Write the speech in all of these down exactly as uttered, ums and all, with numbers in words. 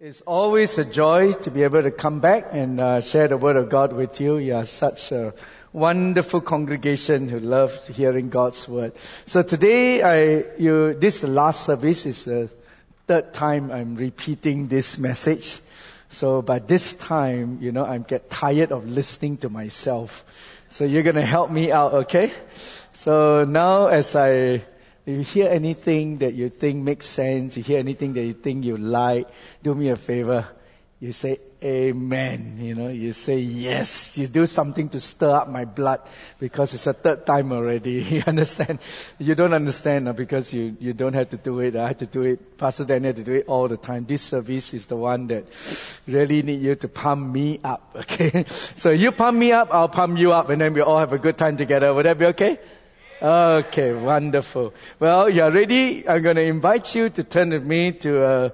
It's always a joy to be able to come back and uh, share the Word of God with you. You are such a wonderful congregation who love hearing God's Word. So today, I, you, this is the last service. It's the third time I'm repeating this message. So by this time, you know, I get tired of listening to myself. So you're going to help me out, okay? So now as I... If you hear anything that you think makes sense, you hear anything that you think you like, do me a favor. You say, Amen. You know, you say yes. You do something to stir up my blood because it's a third time already. You understand? You don't understand uh, because you, you don't have to do it. I have to do it. Pastor Daniel had to do it all the time. This service is the one that really need you to pump me up. Okay? So you pump me up, I'll pump you up, and then we all have a good time together. Would that be okay? Okay, wonderful. Well, you're ready. I'm going to invite you to turn with me to uh,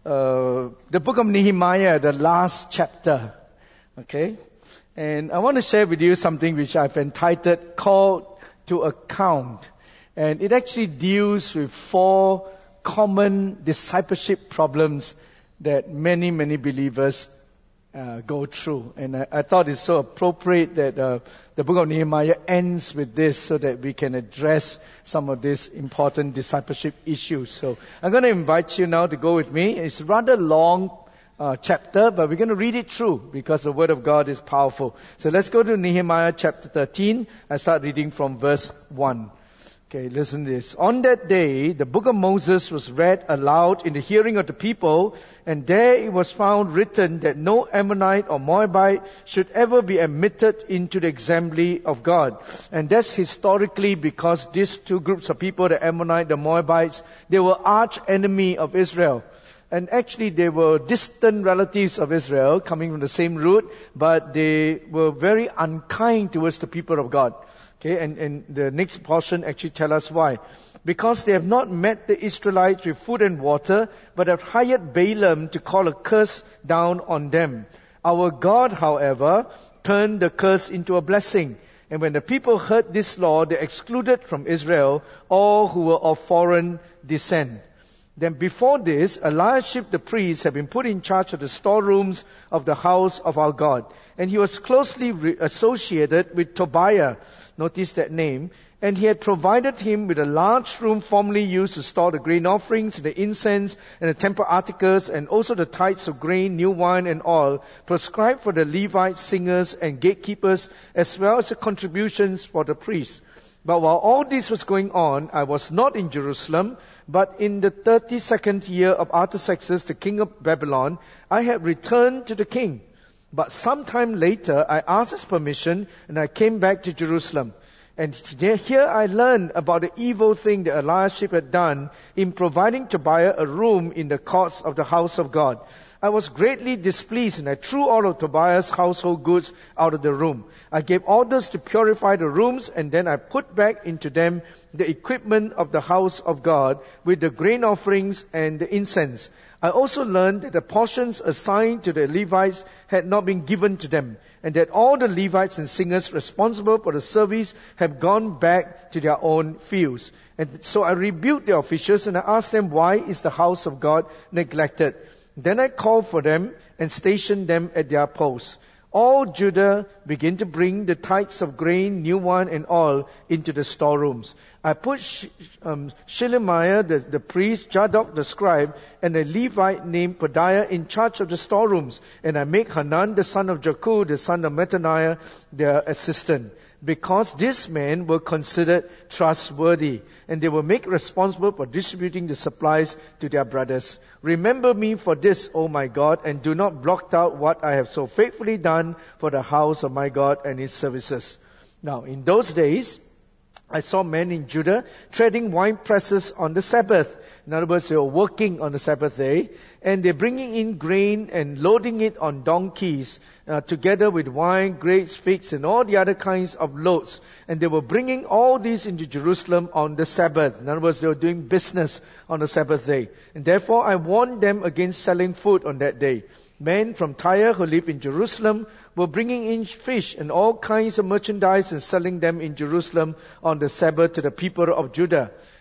uh, the book of Nehemiah, the last chapter. Okay? And I want to share with you something which I've entitled Called to Account. And it actually deals with four common discipleship problems that many, many believers Uh, go through. And I, I thought it's so appropriate that uh, the book of Nehemiah ends with this so that we can address some of these important discipleship issues. So I'm going to invite you now to go with me. It's a rather long uh, chapter, but we're going to read it through because the Word of God is powerful. So let's go to Nehemiah chapter thirteen. I start reading from verse one. Okay, listen to this. On that day, the book of Moses was read aloud in the hearing of the people, and there it was found written that no Ammonite or Moabite should ever be admitted into the assembly of God. And that's historically because these two groups of people, the Ammonite, the Moabites, they were arch enemy of Israel. And actually they were distant relatives of Israel coming from the same root, but they were very unkind towards the people of God. Okay, and, and the next portion actually tell us why. Because they have not met the Israelites with food and water, but have hired Balaam to call a curse down on them. Our God, however, turned the curse into a blessing. And when the people heard this law, they excluded from Israel all who were of foreign descent. Then before this, Eliashib the priest had been put in charge of the storerooms of the house of our God. And he was closely re- associated with Tobiah. Notice that name. And he had provided him with a large room formerly used to store the grain offerings, the incense, and the temple articles, and also the tithes of grain, new wine, and oil, prescribed for the Levites, singers, and gatekeepers, as well as the contributions for the priests. But while all this was going on, I was not in Jerusalem, but in the thirty-second year of Artaxerxes, the king of Babylon, I had returned to the king. But sometime later, I asked his permission, and I came back to Jerusalem. And here I learned about the evil thing that Eliashib had done in providing Tobiah a room in the courts of the house of God. I was greatly displeased, and I threw all of Tobiah's household goods out of the room. I gave orders to purify the rooms, and then I put back into them the equipment of the house of God with the grain offerings and the incense. I also learned that the portions assigned to the Levites had not been given to them, and that all the Levites and singers responsible for the service have gone back to their own fields. And so I rebuked the officials, and I asked them, why is the house of God neglected? Then I called for them and stationed them at their posts. All Judah began to bring the tithes of grain, new wine, and oil into the storerooms. I put Sh- um, Shelemiah, the, the priest, Zadok the scribe, and a Levite named Pedaiah in charge of the storerooms. And I made Hanan, the son of Jacu, the son of Mattaniah, their assistant. Because these men were considered trustworthy, and they were made responsible for distributing the supplies to their brothers. Remember me for this, O my God, and do not blot out what I have so faithfully done for the house of my God and its services. Now, in those days, I saw men in Judah treading wine presses on the Sabbath. In other words, they were working on the Sabbath day, and they're bringing in grain and loading it on donkeys, uh, together with wine, grapes, figs, and all the other kinds of loads. And they were bringing all these into Jerusalem on the Sabbath. In other words, they were doing business on the Sabbath day. And therefore, I warned them against selling food on that day. Men from Tyre who lived in Jerusalem were bringing in fish and all kinds of merchandise and selling them in Jerusalem on the Sabbath to the people of Judah.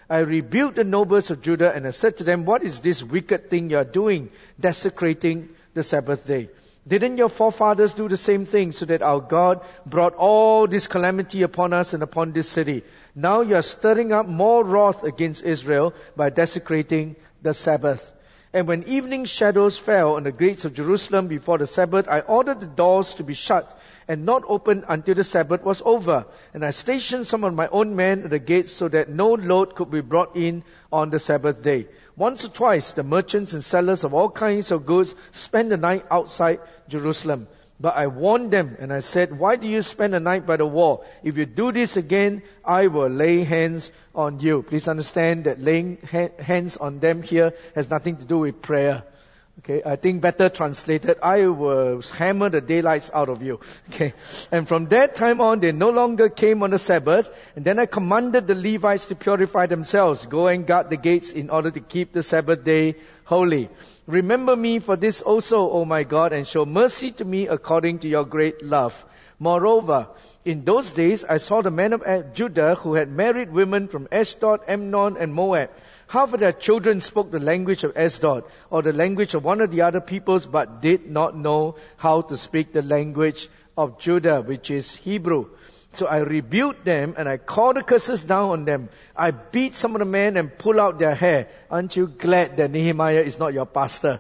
I rebuked the nobles of Judah, and I said to them, what is this wicked thing you are doing, desecrating the Sabbath day? Didn't your forefathers do the same thing, so that our God brought all this calamity upon us and upon this city? Now you are stirring up more wrath against Israel by desecrating the Sabbath. And when evening shadows fell on the gates of Jerusalem before the Sabbath, I ordered the doors to be shut and not opened until the Sabbath was over. And I stationed some of my own men at the gates so that no load could be brought in on the Sabbath day. Once or twice, the merchants and sellers of all kinds of goods spent the night outside Jerusalem. But I warned them, and I said, why do you spend the night by the wall? If you do this again, I will lay hands on you. Please understand that laying ha- hands on them here has nothing to do with prayer. Okay, I think better translated, I will hammer the daylights out of you. Okay, and from that time on, they no longer came on the Sabbath. And then I commanded the Levites to purify themselves. Go and guard the gates in order to keep the Sabbath day holy. Remember me for this also, O my God, and show mercy to me according to your great love. Moreover, in those days I saw the men of Judah who had married women from Ashdod, Ammon, and Moab. Half of their children spoke the language of Ashdod, or the language of one of the other peoples, but did not know how to speak the language of Judah, which is Hebrew. So I rebuked them, and I called the curses down on them. I beat some of the men and pulled out their hair. Aren't you glad that Nehemiah is not your pastor?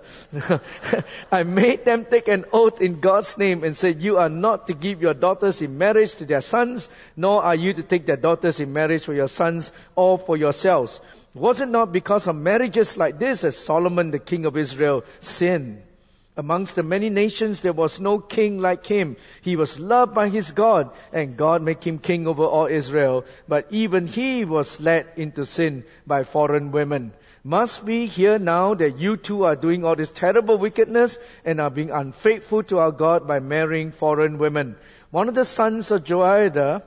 I made them take an oath in God's name and said, you are not to give your daughters in marriage to their sons, nor are you to take their daughters in marriage for your sons or for yourselves. Was it not because of marriages like this that Solomon, the king of Israel, sinned? Amongst the many nations, there was no king like him. He was loved by his God, and God made him king over all Israel. But even he was led into sin by foreign women. Must we hear now that you too are doing all this terrible wickedness and are being unfaithful to our God by marrying foreign women? One of the sons of Joiada,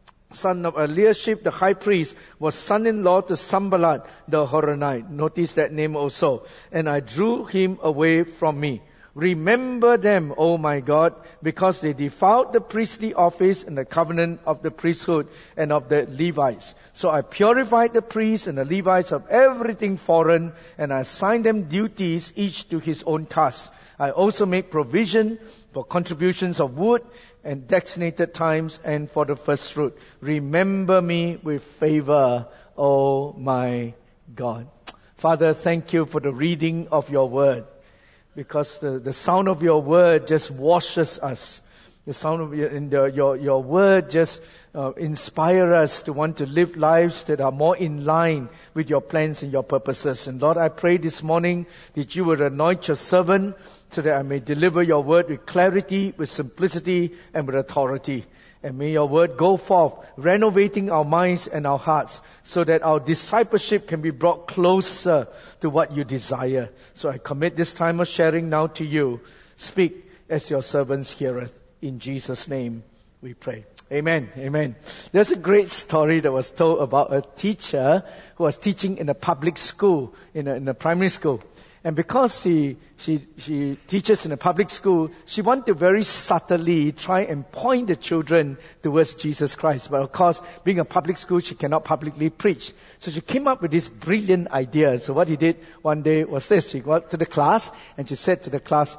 son of Eliashib, the high priest, was son-in-law to Sanballat the Horonite. Notice that name also. And I drew him away from me. Remember them, O my God, because they defiled the priestly office and the covenant of the priesthood and of the Levites. So I purified the priests and the Levites of everything foreign, and I assigned them duties, each to his own task. I also made provision for contributions of wood and designated times and for the first fruit. Remember me with favor, O my God. Father, thank you for the reading of your word. Because the, the sound of your word just washes us. The sound of your, in the, your, your word just uh, inspire us to want to live lives that are more in line with your plans and your purposes. And Lord, I pray this morning that you would anoint your servant so that I may deliver your word with clarity, with simplicity, and with authority. And may your word go forth, renovating our minds and our hearts, so that our discipleship can be brought closer to what you desire. So I commit this time of sharing now to you. Speak as your servants heareth. In Jesus' name we pray. Amen. Amen. There's a great story that was told about a teacher who was teaching in a public school, in a, in a primary school. And because she, she, she teaches in a public school, she wanted to very subtly try and point the children towards Jesus Christ. But of course, being a public school, she cannot publicly preach. So she came up with this brilliant idea. So what he did one day was this. She got to the class and she said to the class,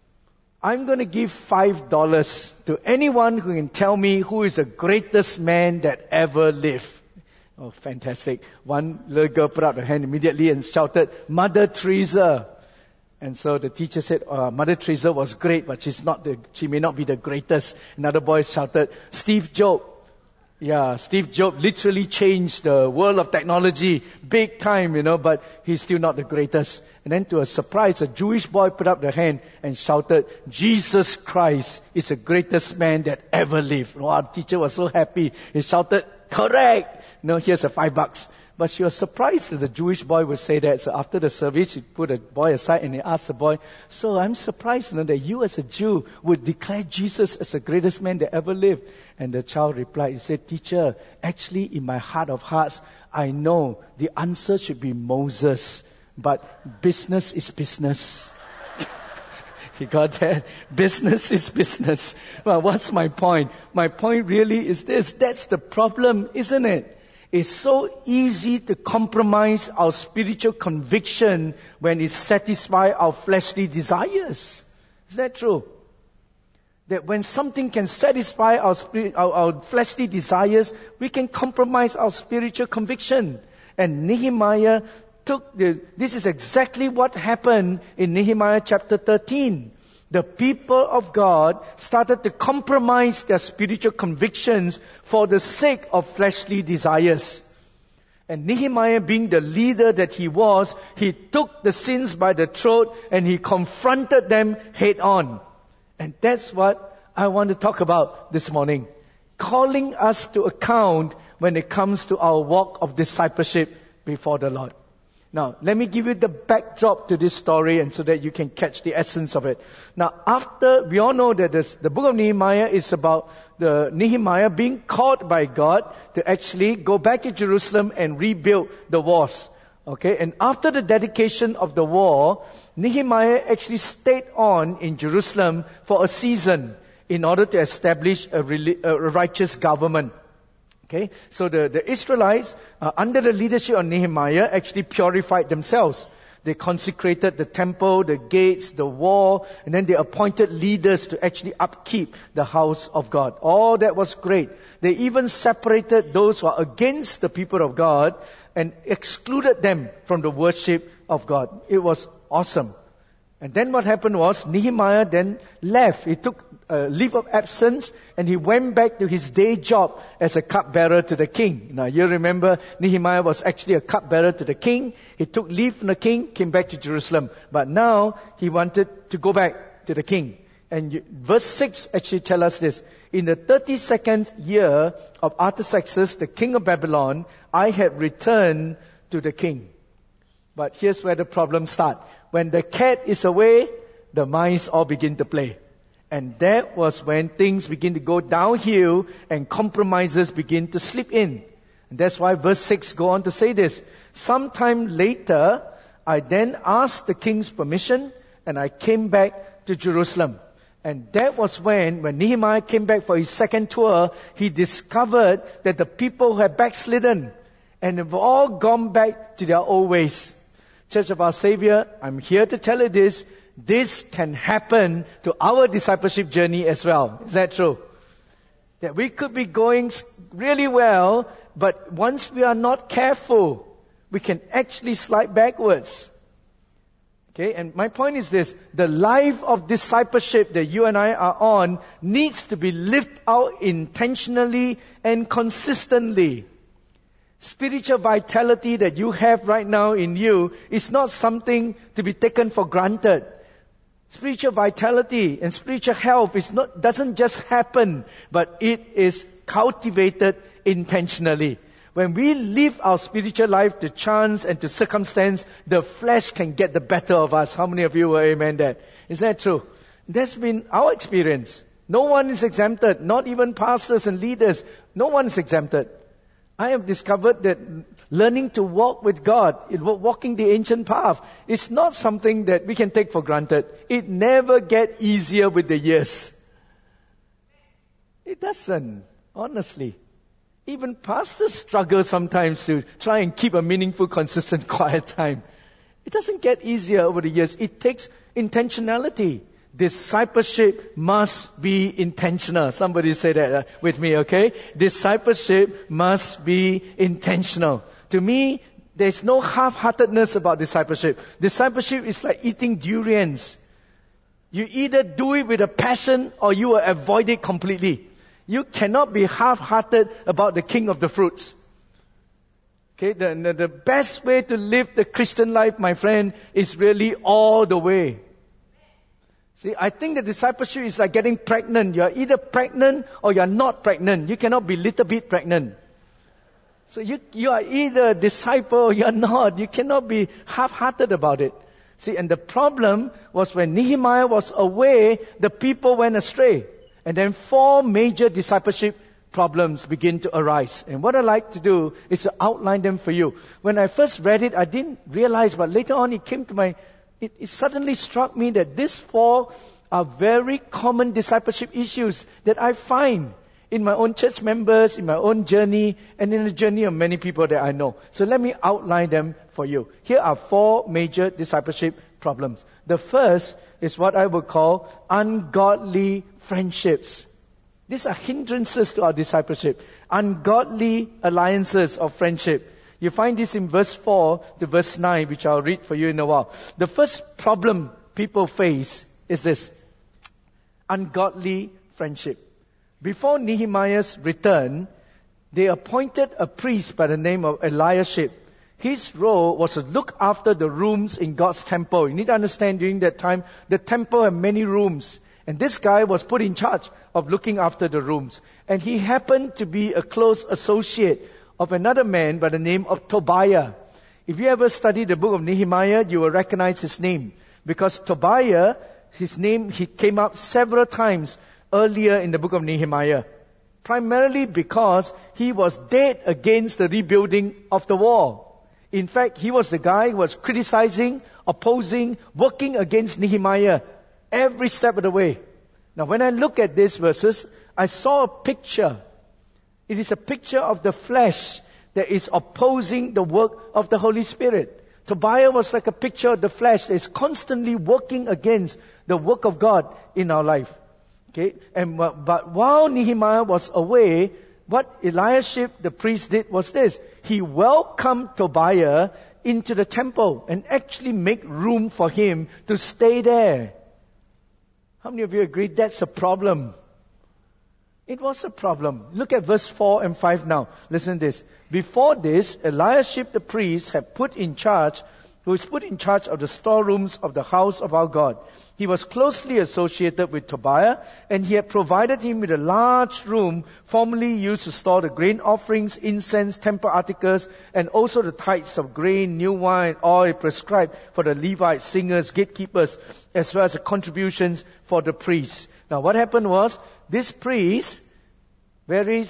I'm going to give five dollars to anyone who can tell me who is the greatest man that ever lived. Oh, fantastic. One little girl put up her hand immediately and shouted, Mother Teresa. And so the teacher said, uh, Mother Teresa was great, but she's not the, she may not be the greatest. Another boy shouted, Steve Jobs. Yeah, Steve Jobs literally changed the world of technology big time, you know, but he's still not the greatest. And then to a surprise, a Jewish boy put up their hand and shouted, Jesus Christ is the greatest man that ever lived. Wow, the teacher was so happy. He shouted, correct! No, here's a five bucks. But she was surprised that the Jewish boy would say that. So after the service, she put the boy aside and he asked the boy, so I'm surprised, you know, that you as a Jew would declare Jesus as the greatest man that ever lived. And the child replied, he said, teacher, actually in my heart of hearts, I know the answer should be Moses. But business is business. You got that? Business is business. Well, what's my point? My point really is this. That's the problem, isn't it? It's so easy to compromise our spiritual conviction when it satisfies our fleshly desires. Is that true? That when something can satisfy our, spirit, our, our fleshly desires, we can compromise our spiritual conviction. And Nehemiah took the, this is exactly what happened in Nehemiah chapter thirteen. The people of God started to compromise their spiritual convictions for the sake of fleshly desires. And Nehemiah, being the leader that he was, he took the sins by the throat and he confronted them head on. And that's what I want to talk about this morning. Calling us to account when it comes to our walk of discipleship before the Lord. Now, let me give you the backdrop to this story and so that you can catch the essence of it. Now, after, we all know that this, the book of Nehemiah is about the Nehemiah being called by God to actually go back to Jerusalem and rebuild the walls. Okay, and after the dedication of the wall, Nehemiah actually stayed on in Jerusalem for a season in order to establish a, a righteous government. Okay, so the, the Israelites, uh, under the leadership of Nehemiah, actually purified themselves. They consecrated the temple, the gates, the wall, and then they appointed leaders to actually upkeep the house of God. All that was great. They even separated those who are against the people of God and excluded them from the worship of God. It was awesome. And then what happened was, Nehemiah then left. He took a leave of absence and he went back to his day job as a cupbearer to the king. Now you remember, Nehemiah was actually a cupbearer to the king. He took leave from the king, came back to Jerusalem. But now he wanted to go back to the king. And you, verse six actually tells us this. In the thirty-second year of Artaxerxes, the king of Babylon, I had returned to the king. But here's where the problems start. When the cat is away, the mice all begin to play. And that was when things begin to go downhill and compromises begin to slip in. And that's why verse six go on to say this. Sometime later, I then asked the king's permission and I came back to Jerusalem. And that was when, when Nehemiah came back for his second tour, he discovered that the people had backslidden and have all gone back to their old ways. Church of our Savior, I'm here to tell you this. This can happen to our discipleship journey as well. Is that true? That we could be going really well, but once we are not careful, we can actually slide backwards. Okay, and my point is this. The life of discipleship that you and I are on needs to be lived out intentionally and consistently. Spiritual vitality that you have right now in you is not something to be taken for granted. Spiritual vitality and spiritual health is not, doesn't just happen, but it is cultivated intentionally. When we live our spiritual life to chance and to circumstance, the flesh can get the better of us. How many of you will amen that? Is that true? That's been our experience. No one is exempted, not even pastors and leaders. No one is exempted. I have discovered that learning to walk with God, walking the ancient path, is not something that we can take for granted. It never gets easier with the years. It doesn't, honestly. Even pastors struggle sometimes to try and keep a meaningful, consistent, quiet time. It doesn't get easier over the years. It takes intentionality. Discipleship must be intentional. Somebody say that uh, with me, okay? Discipleship must be intentional. To me, there's no half-heartedness about discipleship. Discipleship is like eating durians. You either do it with a passion or you will avoid it completely. You cannot be half-hearted about the king of the fruits. Okay, the, the, the best way to live the Christian life, my friend, is really all the way. See, I think the discipleship is like getting pregnant. You are either pregnant or you are not pregnant. You cannot be little bit pregnant. So you, you are either a disciple or you are not. You cannot be half-hearted about it. See, and the problem was when Nehemiah was away, the people went astray. And then four major discipleship problems begin to arise. And what I like to do is to outline them for you. When I first read it, I didn't realize, but later on it came to my It, it suddenly struck me that these four are very common discipleship issues that I find in my own church members, in my own journey, and in the journey of many people that I know. So let me outline them for you. Here are four major discipleship problems. The first is what I would call ungodly friendships. These are hindrances to our discipleship. Ungodly alliances of friendship. You find this in verse four to verse nine, which I'll read for you in a while. The first problem people face is this: ungodly friendship. Before Nehemiah's return, they appointed a priest by the name of Eliashib. His role was to look after the rooms in God's temple. You need to understand, during that time, the temple had many rooms. And this guy was put in charge of looking after the rooms. And he happened to be a close associate of another man by the name of Tobiah. If you ever study the book of Nehemiah, you will recognize his name. Because Tobiah, his name, he came up several times earlier in the book of Nehemiah. Primarily because he was dead against the rebuilding of the wall. In fact, he was the guy who was criticizing, opposing, working against Nehemiah every step of the way. Now, when I look at these verses, I saw a picture. It is a picture of the flesh that is opposing the work of the Holy Spirit. Tobiah was like a picture of the flesh that is constantly working against the work of God in our life. Okay, and but while Nehemiah was away, what Eliashib the priest did was this: he welcomed Tobiah into the temple and actually make room for him to stay there. How many of you agree that's a problem? It was a problem. Look at verse four and five now. Listen to this. Before this, Eliashib the priest had put in charge, who was put in charge of the storerooms of the house of our God. He was closely associated with Tobiah, and he had provided him with a large room formerly used to store the grain offerings, incense, temple articles, and also the tithes of grain, new wine, oil prescribed for the Levites, singers, gatekeepers, as well as the contributions for the priests. Now what happened was, this priest, very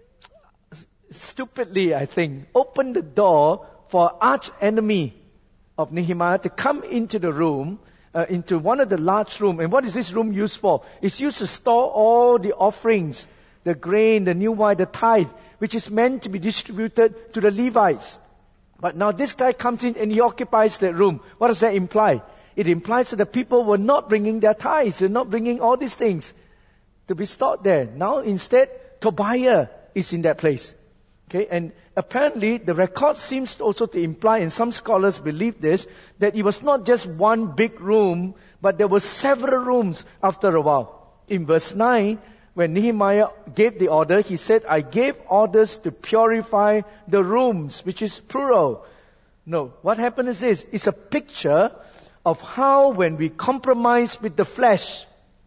stupidly I think, opened the door for an arch enemy of Nehemiah to come into the room, uh, into one of the large rooms. And what is this room used for? It's used to store all the offerings, the grain, the new wine, the tithe, which is meant to be distributed to the Levites. But now this guy comes in and he occupies that room. What does that imply? It implies that the people were not bringing their tithes, they're not bringing all these things to be stored there. Now instead, Tobiah is in that place. Okay, and apparently the record seems also to imply, and some scholars believe this, that it was not just one big room, but there were several rooms after a while. In verse nine, when Nehemiah gave the order, he said, I gave orders to purify the rooms, which is plural. No, what happened is this, it's a picture of how when we compromise with the flesh,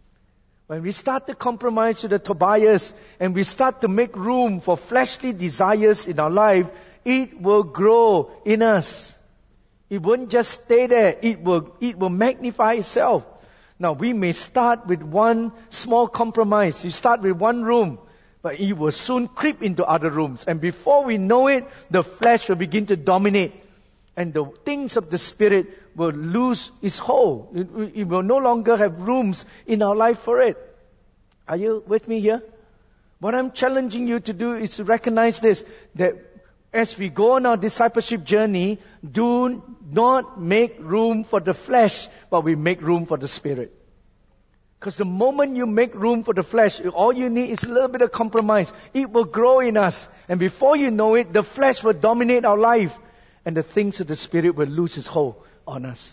when we start to compromise with the Tobiahs and we start to make room for fleshly desires in our life, it will grow in us. It won't just stay there. It will, it will magnify itself. Now, we may start with one small compromise. You start with one room, but it will soon creep into other rooms. And before we know it, the flesh will begin to dominate. And the things of the Spirit will lose its hold. It, it will no longer have rooms in our life for it. Are you with me here? What I'm challenging you to do is to recognize this, that as we go on our discipleship journey, do not make room for the flesh, but we make room for the Spirit. Because the moment you make room for the flesh, all you need is a little bit of compromise. It will grow in us. And before you know it, the flesh will dominate our life. And the things of the Spirit will lose its hold on us.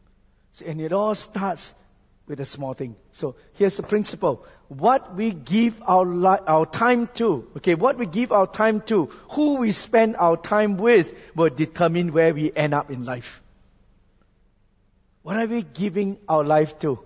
So, and it all starts with a small thing. So here's the principle. What we give our li- our time to, okay, what we give our time to, who we spend our time with, will determine where we end up in life. What are we giving our life to?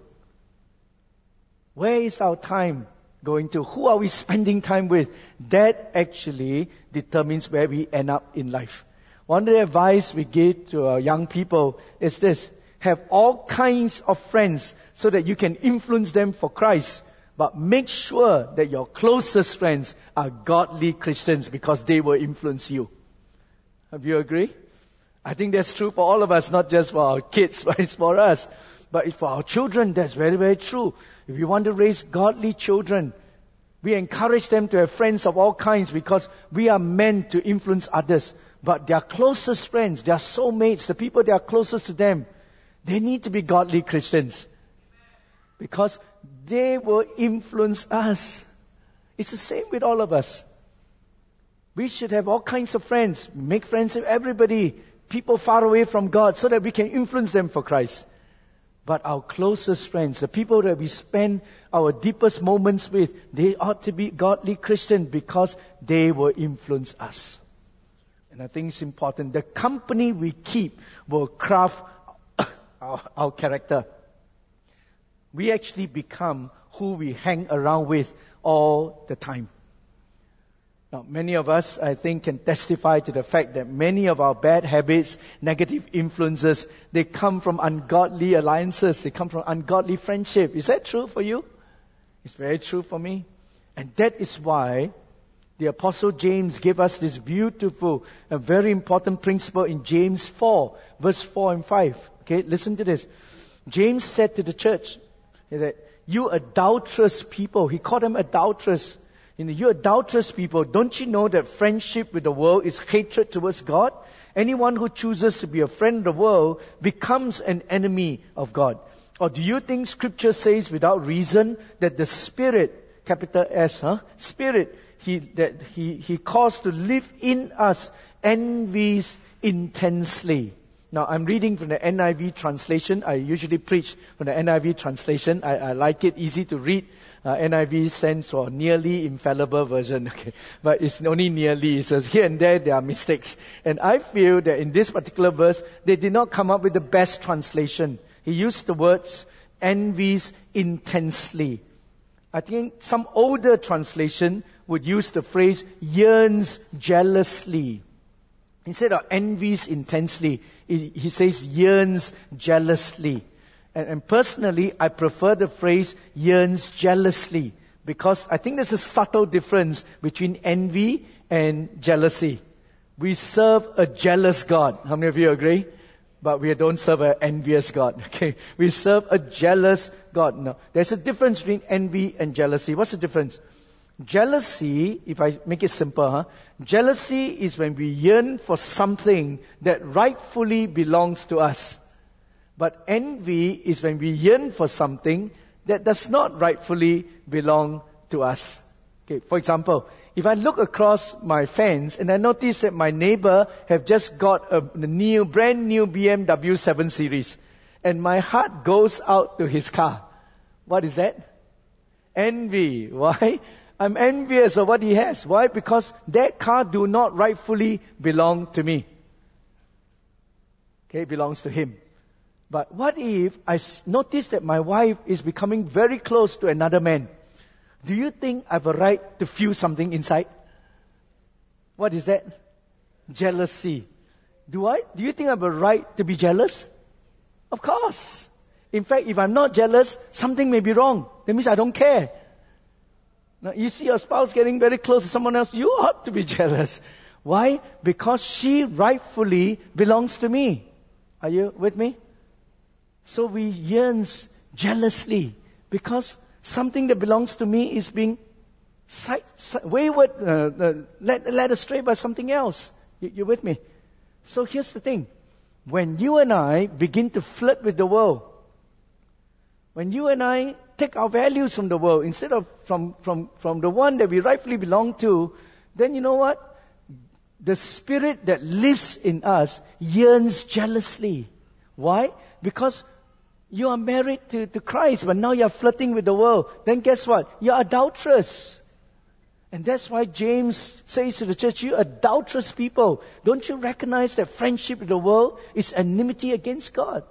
Where is our time going to? Who are we spending time with? That actually determines where we end up in life. One of the advice we give to our young people is this: have all kinds of friends so that you can influence them for Christ. But make sure that your closest friends are godly Christians, because they will influence you. Have you agree? I think that's true for all of us, not just for our kids, but it's for us. But for our children, that's very, very true. If you want to raise godly children, We encourage them to have friends of all kinds because we are meant to influence others. But their closest friends, their soulmates, the people that are closest to them, they need to be godly Christians. Because they will influence us. It's the same with all of us. We should have all kinds of friends. Make friends with everybody. People far away from God so that we can influence them for Christ. But our closest friends, the people that we spend our deepest moments with, they ought to be godly Christians because they will influence us. And I think it's important. The company we keep will craft our, our character. We actually become who we hang around with all the time. Now, many of us, I think, can testify to the fact that many of our bad habits, negative influences, they come from ungodly alliances. They come from ungodly friendship. Is that true for you? It's very true for me. And that is why the Apostle James gave us this beautiful and very important principle in James four, verse four and five. Okay, listen to this. James said to the church that you adulterous people, he called them adulterous. You know, you adulterous people, don't you know that friendship with the world is hatred towards God? Anyone who chooses to be a friend of the world becomes an enemy of God. Or do you think Scripture says without reason that the Spirit, capital S, huh? Spirit, he, that he, he caused to live in us, envies intensely. Now, I'm reading from the N I V translation. I usually preach from the N I V translation. I, I like it, easy to read. Uh, N I V stands for nearly infallible version. Okay, but it's only nearly. So here and there, there are mistakes. And I feel that in this particular verse, they did not come up with the best translation. He used the words envies intensely. I think some older translation would use the phrase yearns jealously. Instead of envies intensely, he, he says yearns jealously. And, and personally, I prefer the phrase yearns jealously because I think there's a subtle difference between envy and jealousy. We serve a jealous God. How many of you agree? But we don't serve an envious God. Okay, we serve a jealous God. No, there's a difference between envy and jealousy. What's the difference? Jealousy, if I make it simple, huh? Jealousy is when we yearn for something that rightfully belongs to us. But envy is when we yearn for something that does not rightfully belong to us. Okay, for example, if I look across my fence and I notice that my neighbor have just got a, a new, brand new B M W seven Series, and my heart goes out to his car, what is that? Envy. Why? I'm envious of what he has. Why? Because that car do not rightfully belong to me. Okay, it belongs to him. But what if I notice that my wife is becoming very close to another man? Do you think I have a right to feel something inside? What is that? Jealousy. Do I? Do you think I have a right to be jealous? Of course. In fact, if I'm not jealous, something may be wrong. That means I don't care. Now, you see your spouse getting very close to someone else, you ought to be jealous. Why? Because she rightfully belongs to me. Are you with me? So we yearn jealously because something that belongs to me is being side, side, wayward, uh, uh, led, led astray by something else. You, you with me? So here's the thing. When you and I begin to flirt with the world, when you and I take our values from the world instead of from, from, from the one that we rightfully belong to, then you know what? The spirit that lives in us yearns jealously. Why? Because you are married to, to Christ, but now you are flirting with the world. Then guess what? You are adulterous. And that's why James says to the church, you adulterous people, don't you recognize that friendship with the world is enmity against God?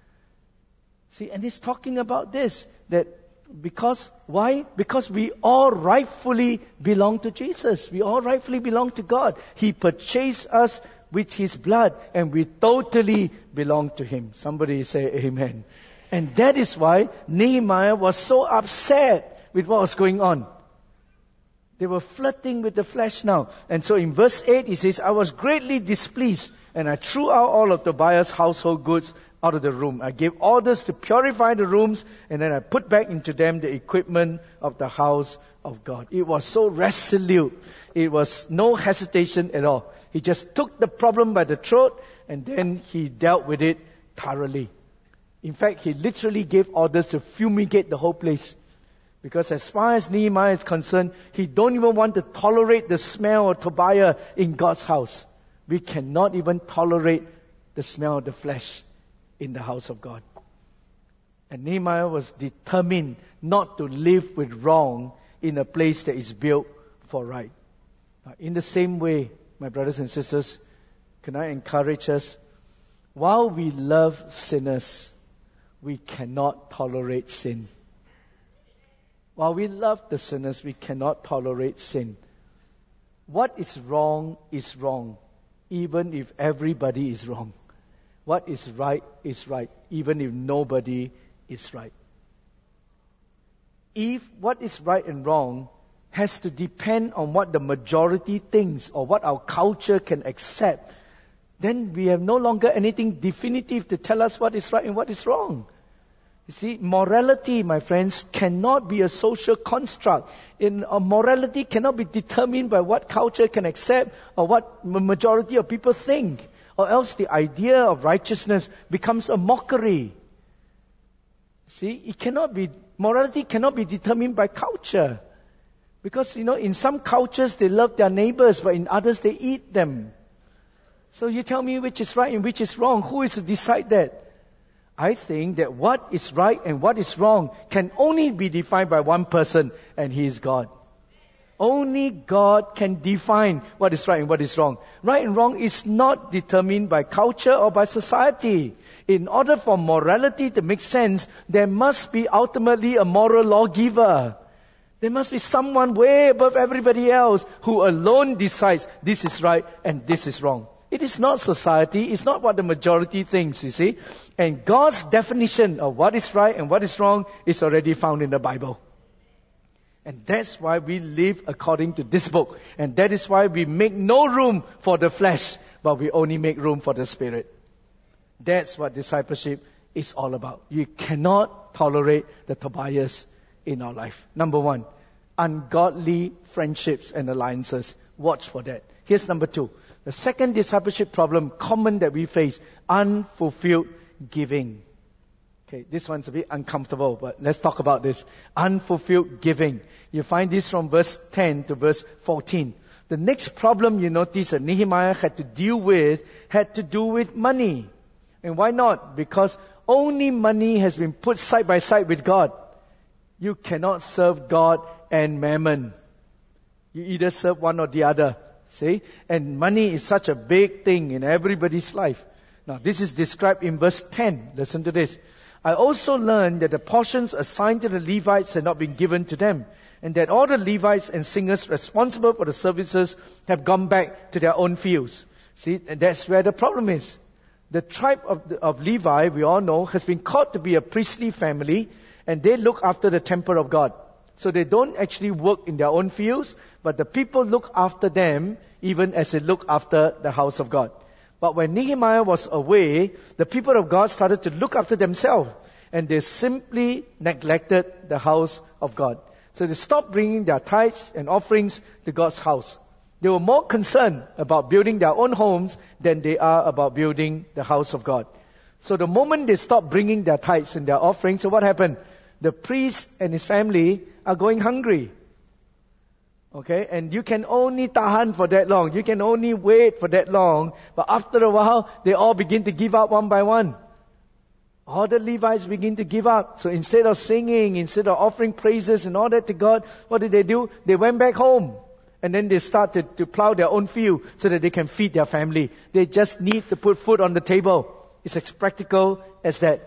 See, and he's talking about this, that because, why? Because we all rightfully belong to Jesus. We all rightfully belong to God. He purchased us with His blood, and we totally belong to Him. Somebody say amen. And that is why Nehemiah was so upset with what was going on. They were flirting with the flesh now. And so in verse eight, he says, I was greatly displeased, and I threw out all of Tobiah's household goods out of the room. I gave orders to purify the rooms, and then I put back into them the equipment of the house of God. It was so resolute. It was no hesitation at all. He just took the problem by the throat, and then he dealt with it thoroughly. In fact, he literally gave orders to fumigate the whole place. Because as far as Nehemiah is concerned, he don't even want to tolerate the smell of Tobiah in God's house. We cannot even tolerate the smell of the flesh in the house of God. And Nehemiah was determined not to live with wrong in a place that is built for right. In the same way, my brothers and sisters, can I encourage us? While we love sinners, we cannot tolerate sin. While we love the sinners, we cannot tolerate sin. What is wrong is wrong, even if everybody is wrong. What is right is right, even if nobody is right. If what is right and wrong has to depend on what the majority thinks or what our culture can accept, then we have no longer anything definitive to tell us what is right and what is wrong. You see, morality, my friends, cannot be a social construct. In a morality cannot be determined by what culture can accept or what the majority of people think. Or else the idea of righteousness becomes a mockery. See, it cannot be, morality cannot be determined by culture. Because, you know, in some cultures they love their neighbors, but in others they eat them. So you tell me which is right and which is wrong. Who is to decide that? I think that what is right and what is wrong can only be defined by one person, and He is God. Only God can define what is right and what is wrong. Right and wrong is not determined by culture or by society. In order for morality to make sense, there must be ultimately a moral lawgiver. There must be someone way above everybody else who alone decides this is right and this is wrong. It is not society. It's not what the majority thinks, you see. And God's definition of what is right and what is wrong is already found in the Bible. And that's why we live according to this book. And that is why we make no room for the flesh, but we only make room for the Spirit. That's what discipleship is all about. You cannot tolerate the Tobiahs in our life. Number one, ungodly friendships and alliances. Watch for that. Here's number two. The second discipleship problem common that we face, unfulfilled giving. Okay, this one's a bit uncomfortable, but let's talk about this. Unfulfilled giving. You find this from verse ten to verse fourteen. The next problem you notice that Nehemiah had to deal with had to do with money. And why not? Because only money has been put side by side with God. You cannot serve God and mammon. You either serve one or the other. See? And money is such a big thing in everybody's life. Now, this is described in verse ten. Listen to this. I also learned that the portions assigned to the Levites had not been given to them, and that all the Levites and singers responsible for the services have gone back to their own fields. See, and that's where the problem is. The tribe of, the, of Levi, we all know, has been called to be a priestly family, and they look after the temple of God. So they don't actually work in their own fields, but the people look after them even as they look after the house of God. But when Nehemiah was away, the people of God started to look after themselves, and they simply neglected the house of God. So they stopped bringing their tithes and offerings to God's house. They were more concerned about building their own homes than they are about building the house of God. So the moment they stopped bringing their tithes and their offerings, so what happened? The priest and his family are going hungry. Okay, and you can only tahan for that long. You can only wait for that long. But after a while, they all begin to give up one by one. All the Levites begin to give up. So instead of singing, instead of offering praises and all that to God, what did they do? They went back home. And then they started to plow their own field so that they can feed their family. They just need to put food on the table. It's as practical as that.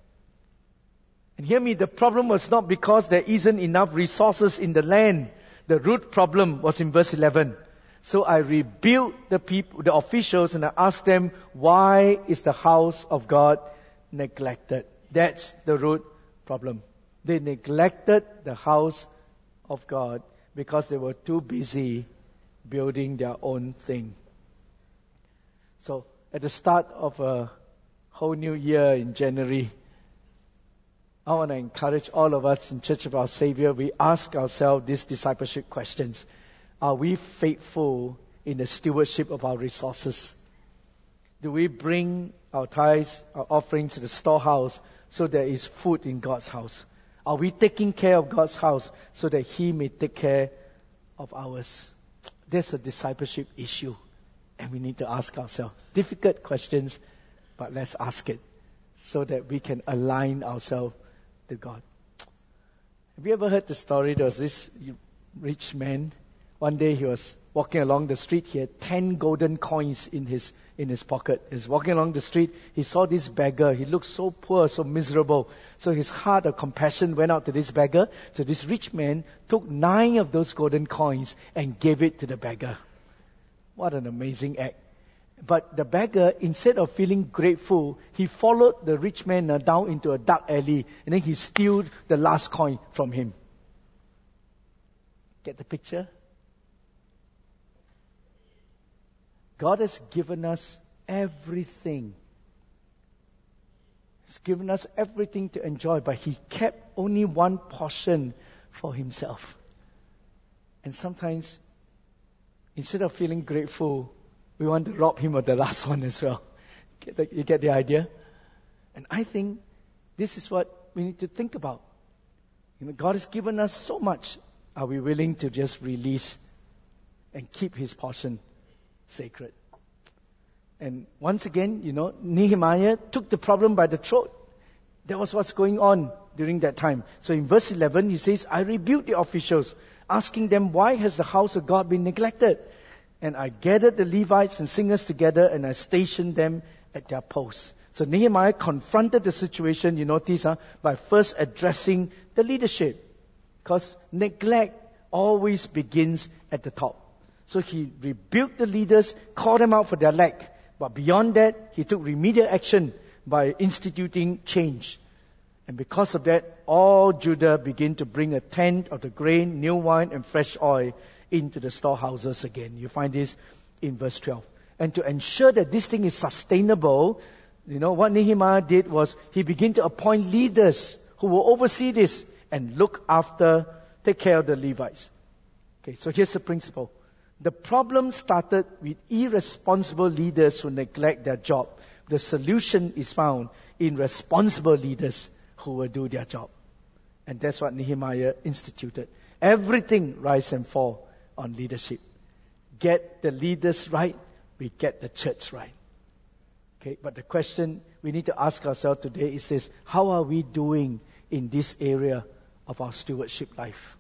And hear me, the problem was not because there isn't enough resources in the land. The root problem was in verse eleven. So I rebuked the people, the officials, and I asked them, why is the house of God neglected? That's the root problem. They neglected the house of God because they were too busy building their own thing. So at the start of a whole new year in January, I want to encourage all of us in Church of Our Savior, we ask ourselves these discipleship questions. Are we faithful in the stewardship of our resources? Do we bring our tithes, our offerings to the storehouse so there is food in God's house? Are we taking care of God's house so that He may take care of ours? There's a discipleship issue, and we need to ask ourselves difficult questions, but let's ask it so that we can align ourselves to God. Have you ever heard the story? There was this rich man. One day he was walking along the street. He had ten golden coins in his in his pocket. He was walking along the street. He saw this beggar. He looked so poor, so miserable. So his heart of compassion went out to this beggar. So this rich man took nine of those golden coins and gave it to the beggar. What an amazing act. But the beggar, instead of feeling grateful, he followed the rich man uh, down into a dark alley, and then he stole the last coin from him. Get the picture? God has given us everything. He's given us everything to enjoy, but He kept only one portion for Himself. And sometimes, instead of feeling grateful, we want to rob Him of the last one as well. Get the, you get the idea? And I think this is what we need to think about. You know, God has given us so much. Are we willing to just release and keep His portion sacred? And once again, you know, Nehemiah took the problem by the throat. That was what's going on during that time. So in verse eleven, he says, I rebuked the officials, asking them, why has the house of God been neglected? And I gathered the Levites and singers together, and I stationed them at their posts. So Nehemiah confronted the situation, you notice, huh, by first addressing the leadership. Because neglect always begins at the top. So he rebuked the leaders, called them out for their lack. But beyond that, he took remedial action by instituting change. And because of that, all Judah began to bring a tenth of the grain, new wine, and fresh oil into the storehouses again. You find this in verse twelve. And to ensure that this thing is sustainable, you know, what Nehemiah did was he began to appoint leaders who will oversee this and look after, take care of the Levites. Okay, so here's the principle. The problem started with irresponsible leaders who neglect their job. The solution is found in responsible leaders who will do their job. And that's what Nehemiah instituted. Everything rise and fall on leadership. Get the leaders right, we get the church right. Okay, but the question we need to ask ourselves today is this: how are we doing in this area of our stewardship life?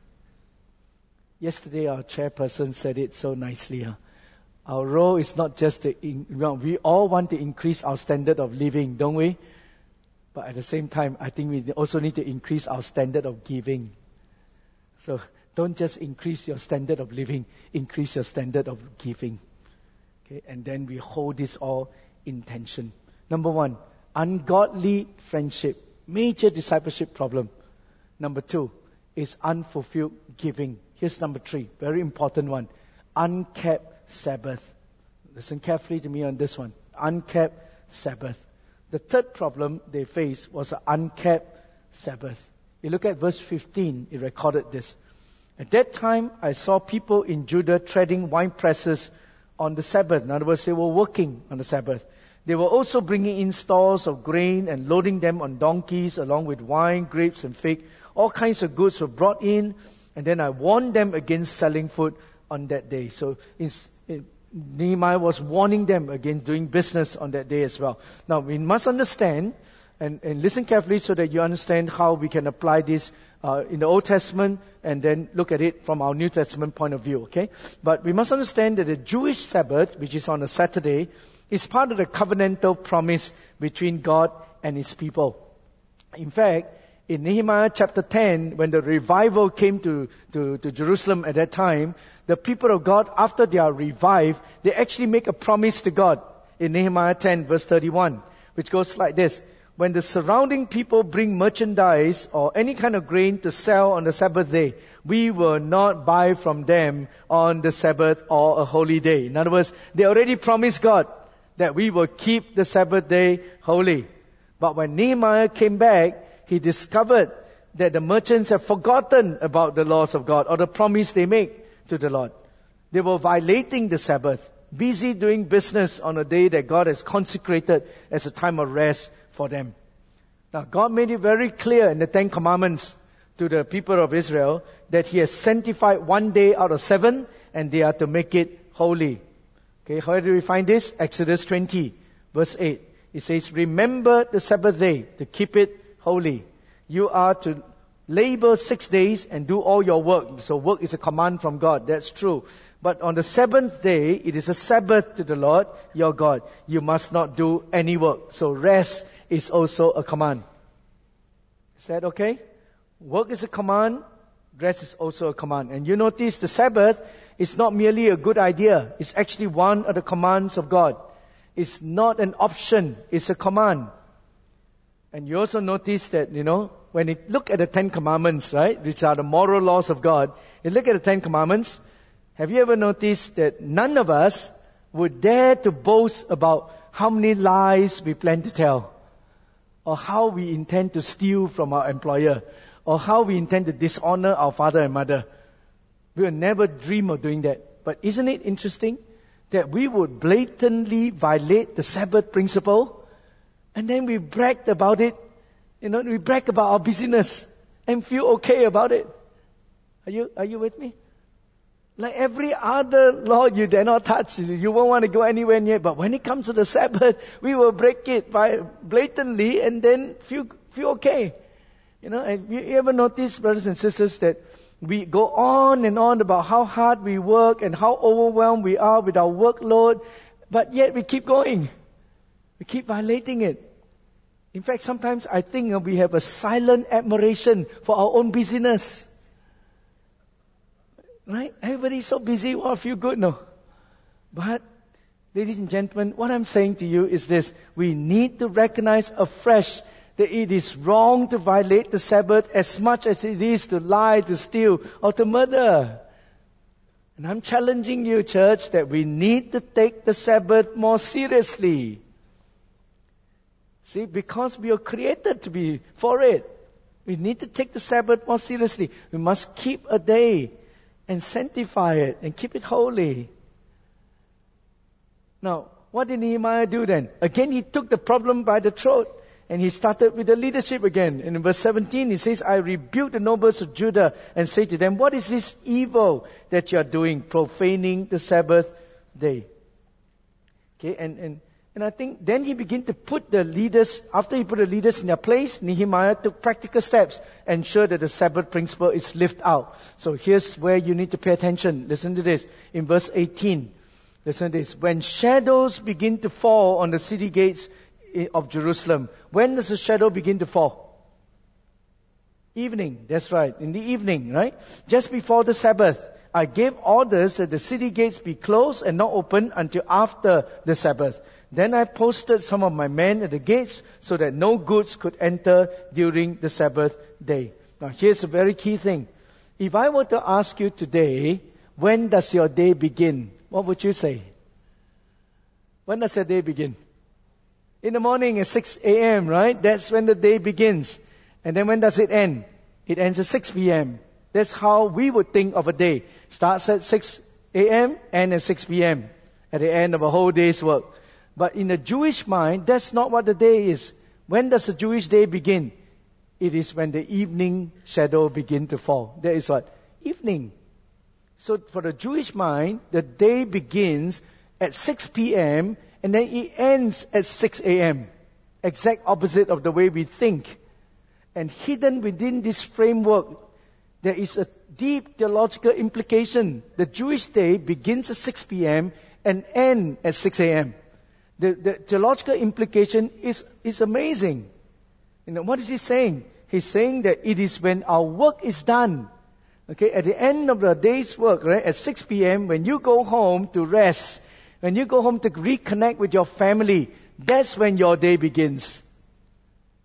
Yesterday, our chairperson said it so nicely. Huh? Our role is not just to, in, well, we all want to increase our standard of living, don't we? But at the same time, I think we also need to increase our standard of giving. So don't just increase your standard of living, increase your standard of giving. Okay, and then we hold this all in tension. Number one, ungodly friendship, major discipleship problem. Number two is unfulfilled giving. Here's number three, very important one. Unkept Sabbath. Listen carefully to me on this one. Unkept Sabbath. The third problem they faced was an unkept Sabbath. You look at verse fifteen, it recorded this. At that time, I saw people in Judah treading wine presses on the Sabbath. In other words, they were working on the Sabbath. They were also bringing in stores of grain and loading them on donkeys along with wine, grapes, and fig. All kinds of goods were brought in. And then I warned them against selling food on that day. So in, in, Nehemiah was warning them against doing business on that day as well. Now we must understand, and, and listen carefully so that you understand how we can apply this uh, in the Old Testament and then look at it from our New Testament point of view, okay? But we must understand that the Jewish Sabbath, which is on a Saturday, is part of the covenantal promise between God and His people. In fact, in Nehemiah chapter ten, when the revival came to, to, to Jerusalem at that time, the people of God, after they are revived, they actually make a promise to God in Nehemiah ten verse thirty-one, which goes like this. when the surrounding people bring merchandise or any kind of grain to sell on the Sabbath day, we will not buy from them on the Sabbath or a holy day. In other words, they already promised God that we will keep the Sabbath day holy. But when Nehemiah came back, he discovered that the merchants have forgotten about the laws of God or the promise they make to the Lord. They were violating the Sabbath, busy doing business on a day that God has consecrated as a time of rest for them. Now, God made it very clear in the Ten Commandments to the people of Israel that He has sanctified one day out of seven and they are to make it holy. Okay, how do we find this? Exodus twenty, verse eight. It says, remember the Sabbath day to keep it holy. You are to labor six days and do all your work. So work is a command from God. That's true. But on the seventh day, it is a Sabbath to the Lord, your God. You must not do any work. So rest is also a command. Is that okay? Work is a command. Rest is also a command. And you notice the Sabbath is not merely a good idea. It's actually one of the commands of God. It's not an option. It's a command. And you also notice that, you know, when you look at the Ten Commandments, right, which are the moral laws of God, you look at the Ten Commandments, have you ever noticed that none of us would dare to boast about how many lies we plan to tell, or how we intend to steal from our employer, or how we intend to dishonor our father and mother? We will never dream of doing that. But isn't it interesting that we would blatantly violate the Sabbath principle, and then we bragged about it? You know, we brag about our busyness and feel okay about it. Are you, are you with me? Like every other law you dare not touch, you won't want to go anywhere near. But when it comes to the Sabbath, we will break it by blatantly and then feel feel okay. You know, have you ever noticed, brothers and sisters, that we go on and on about how hard we work and how overwhelmed we are with our workload, but yet we keep going. We keep violating it. In fact, sometimes I think we have a silent admiration for our own busyness. Right? Everybody's so busy, well, feel good, no? But, ladies and gentlemen, what I'm saying to you is this. We need to recognize afresh that it is wrong to violate the Sabbath as much as it is to lie, to steal, or to murder. And I'm challenging you, church, that we need to take the Sabbath more seriously. See, because we are created to be for it. We need to take the Sabbath more seriously. We must keep a day and sanctify it and keep it holy. Now, what did Nehemiah do then? Again, he took the problem by the throat and he started with the leadership again. And in verse seventeen, he says, I rebuked the nobles of Judah and say to them, what is this evil that you are doing, profaning the Sabbath day? Okay, and, and, and I think then he began to put the leaders, after he put the leaders in their place, Nehemiah took practical steps, ensure that the Sabbath principle is lived out. So here's where you need to pay attention. Listen to this. In verse eighteen, listen to this. When shadows begin to fall on the city gates of Jerusalem, when does the shadow begin to fall? Evening, that's right, in the evening, right? Just before the Sabbath, I gave orders that the city gates be closed and not open until after the Sabbath. Then I posted some of my men at the gates so that no goods could enter during the Sabbath day. Now here's a very key thing. If I were to ask you today, when does your day begin? What would you say? When does your day begin? In the morning at six a.m., right? That's when the day begins. And then when does it end? It ends at six p.m. That's how we would think of a day. Starts at six a.m., ends at six p.m. at the end of a whole day's work. But in the Jewish mind, that's not what the day is. When does the Jewish day begin? It is when the evening shadow begin to fall. That is what? Evening. So for the Jewish mind, the day begins at six p.m. and then it ends at six a.m. Exact opposite of the way we think. And hidden within this framework, there is a deep theological implication. The Jewish day begins at six p.m. and ends at six a.m. The, the theological implication is, is amazing. You know, what is he saying? He's saying that it is when our work is done. Okay, at the end of the day's work, right, at six p.m., when you go home to rest, when you go home to reconnect with your family, that's when your day begins.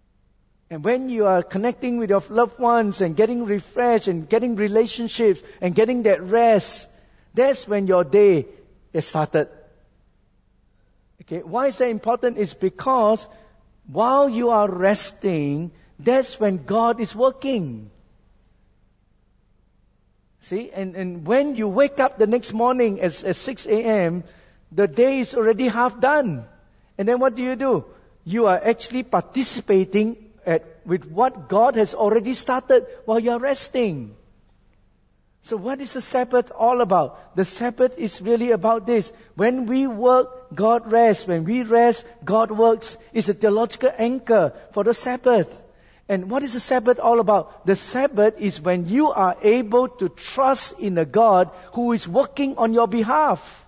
And when you are connecting with your loved ones and getting refreshed and getting relationships and getting that rest, that's when your day is started. Okay, why is that important? It's because while you are resting, that's when God is working. See, and, and when you wake up the next morning at, at six a.m., the day is already half done. And then what do you do? You are actually participating at, with what God has already started while you are resting. So what is the Sabbath all about? The Sabbath is really about this. When we work, God rests. When we rest, God works. It's a theological anchor for the Sabbath. And what is the Sabbath all about? The Sabbath is when you are able to trust in a God who is working on your behalf.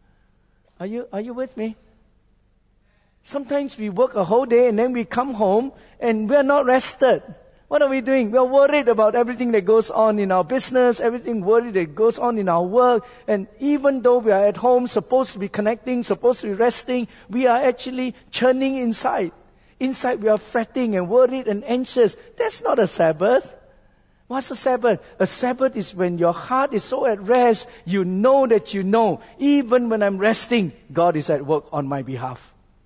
Are you, are you with me? Sometimes we work a whole day and then we come home and we are not rested. What are we doing? We are worried about everything that goes on in our business, everything worried that goes on in our work. And even though we are at home, supposed to be connecting, supposed to be resting, we are actually churning inside. Inside we are fretting and worried and anxious. That's not a Sabbath. What's a Sabbath? A Sabbath is when your heart is so at rest, you know that you know, even when I'm resting, God is at work on my behalf.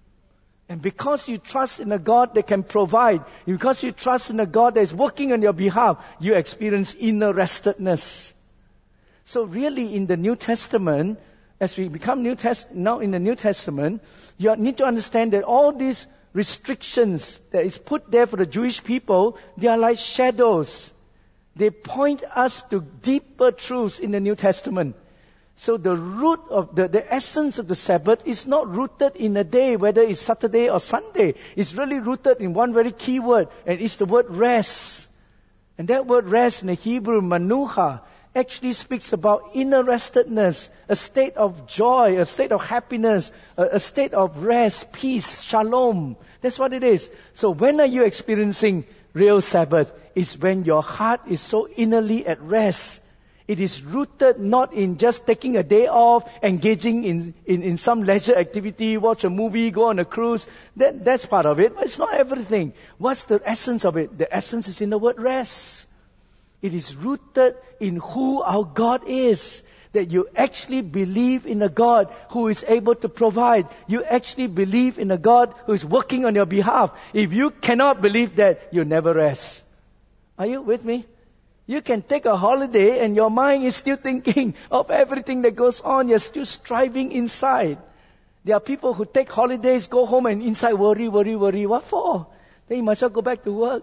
And because you trust in a God that can provide, because you trust in a God that is working on your behalf, you experience inner restedness. So really in the New Testament, as we become New Test now in the New Testament, you need to understand that all these restrictions that is put there for the Jewish people, they are like shadows. They point us to deeper truths in the New Testament. So the root of the, the essence of the Sabbath is not rooted in a day, whether it's Saturday or Sunday. It's really rooted in one very key word, and it's the word rest. And that word rest in the Hebrew, manuha, actually speaks about inner restedness, a state of joy, a state of happiness, a, a state of rest, peace, shalom. That's what it is. So when are you experiencing real Sabbath? It's when your heart is so innerly at rest. It is rooted not in just taking a day off, engaging in, in, in some leisure activity, watch a movie, go on a cruise. That, that's part of it, but it's not everything. What's the essence of it? The essence is in the word rest. It is rooted in who our God is. That you actually believe in a God who is able to provide. You actually believe in a God who is working on your behalf. If you cannot believe that, you never rest. Are you with me? You can take a holiday and your mind is still thinking of everything that goes on. You're still striving inside. There are people who take holidays, go home and inside worry, worry, worry. What for? Then you must well go back to work.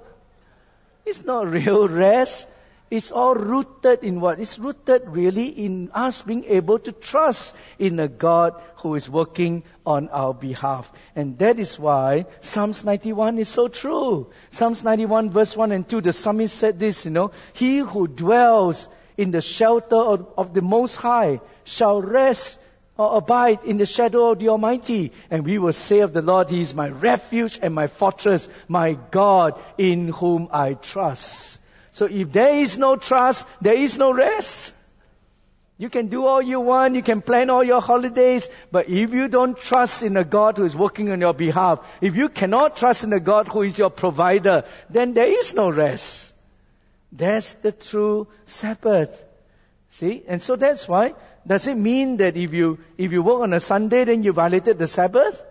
It's not real rest. It's all rooted in what? It's rooted really in us being able to trust in a God who is working on our behalf. And that is why Psalms ninety-one is so true. Psalms ninety-one verse one and two, the psalmist said this, you know, he who dwells in the shelter of, of the Most High shall rest or abide in the shadow of the Almighty. And we will say of the Lord, He is my refuge and my fortress, my God in whom I trust. So if there is no trust, there is no rest. You can do all you want, you can plan all your holidays, but if you don't trust in a God who is working on your behalf, if you cannot trust in a God who is your provider, then there is no rest. That's the true Sabbath. See? And so that's why, does it mean that if you, if you work on a Sunday, then you violated the Sabbath?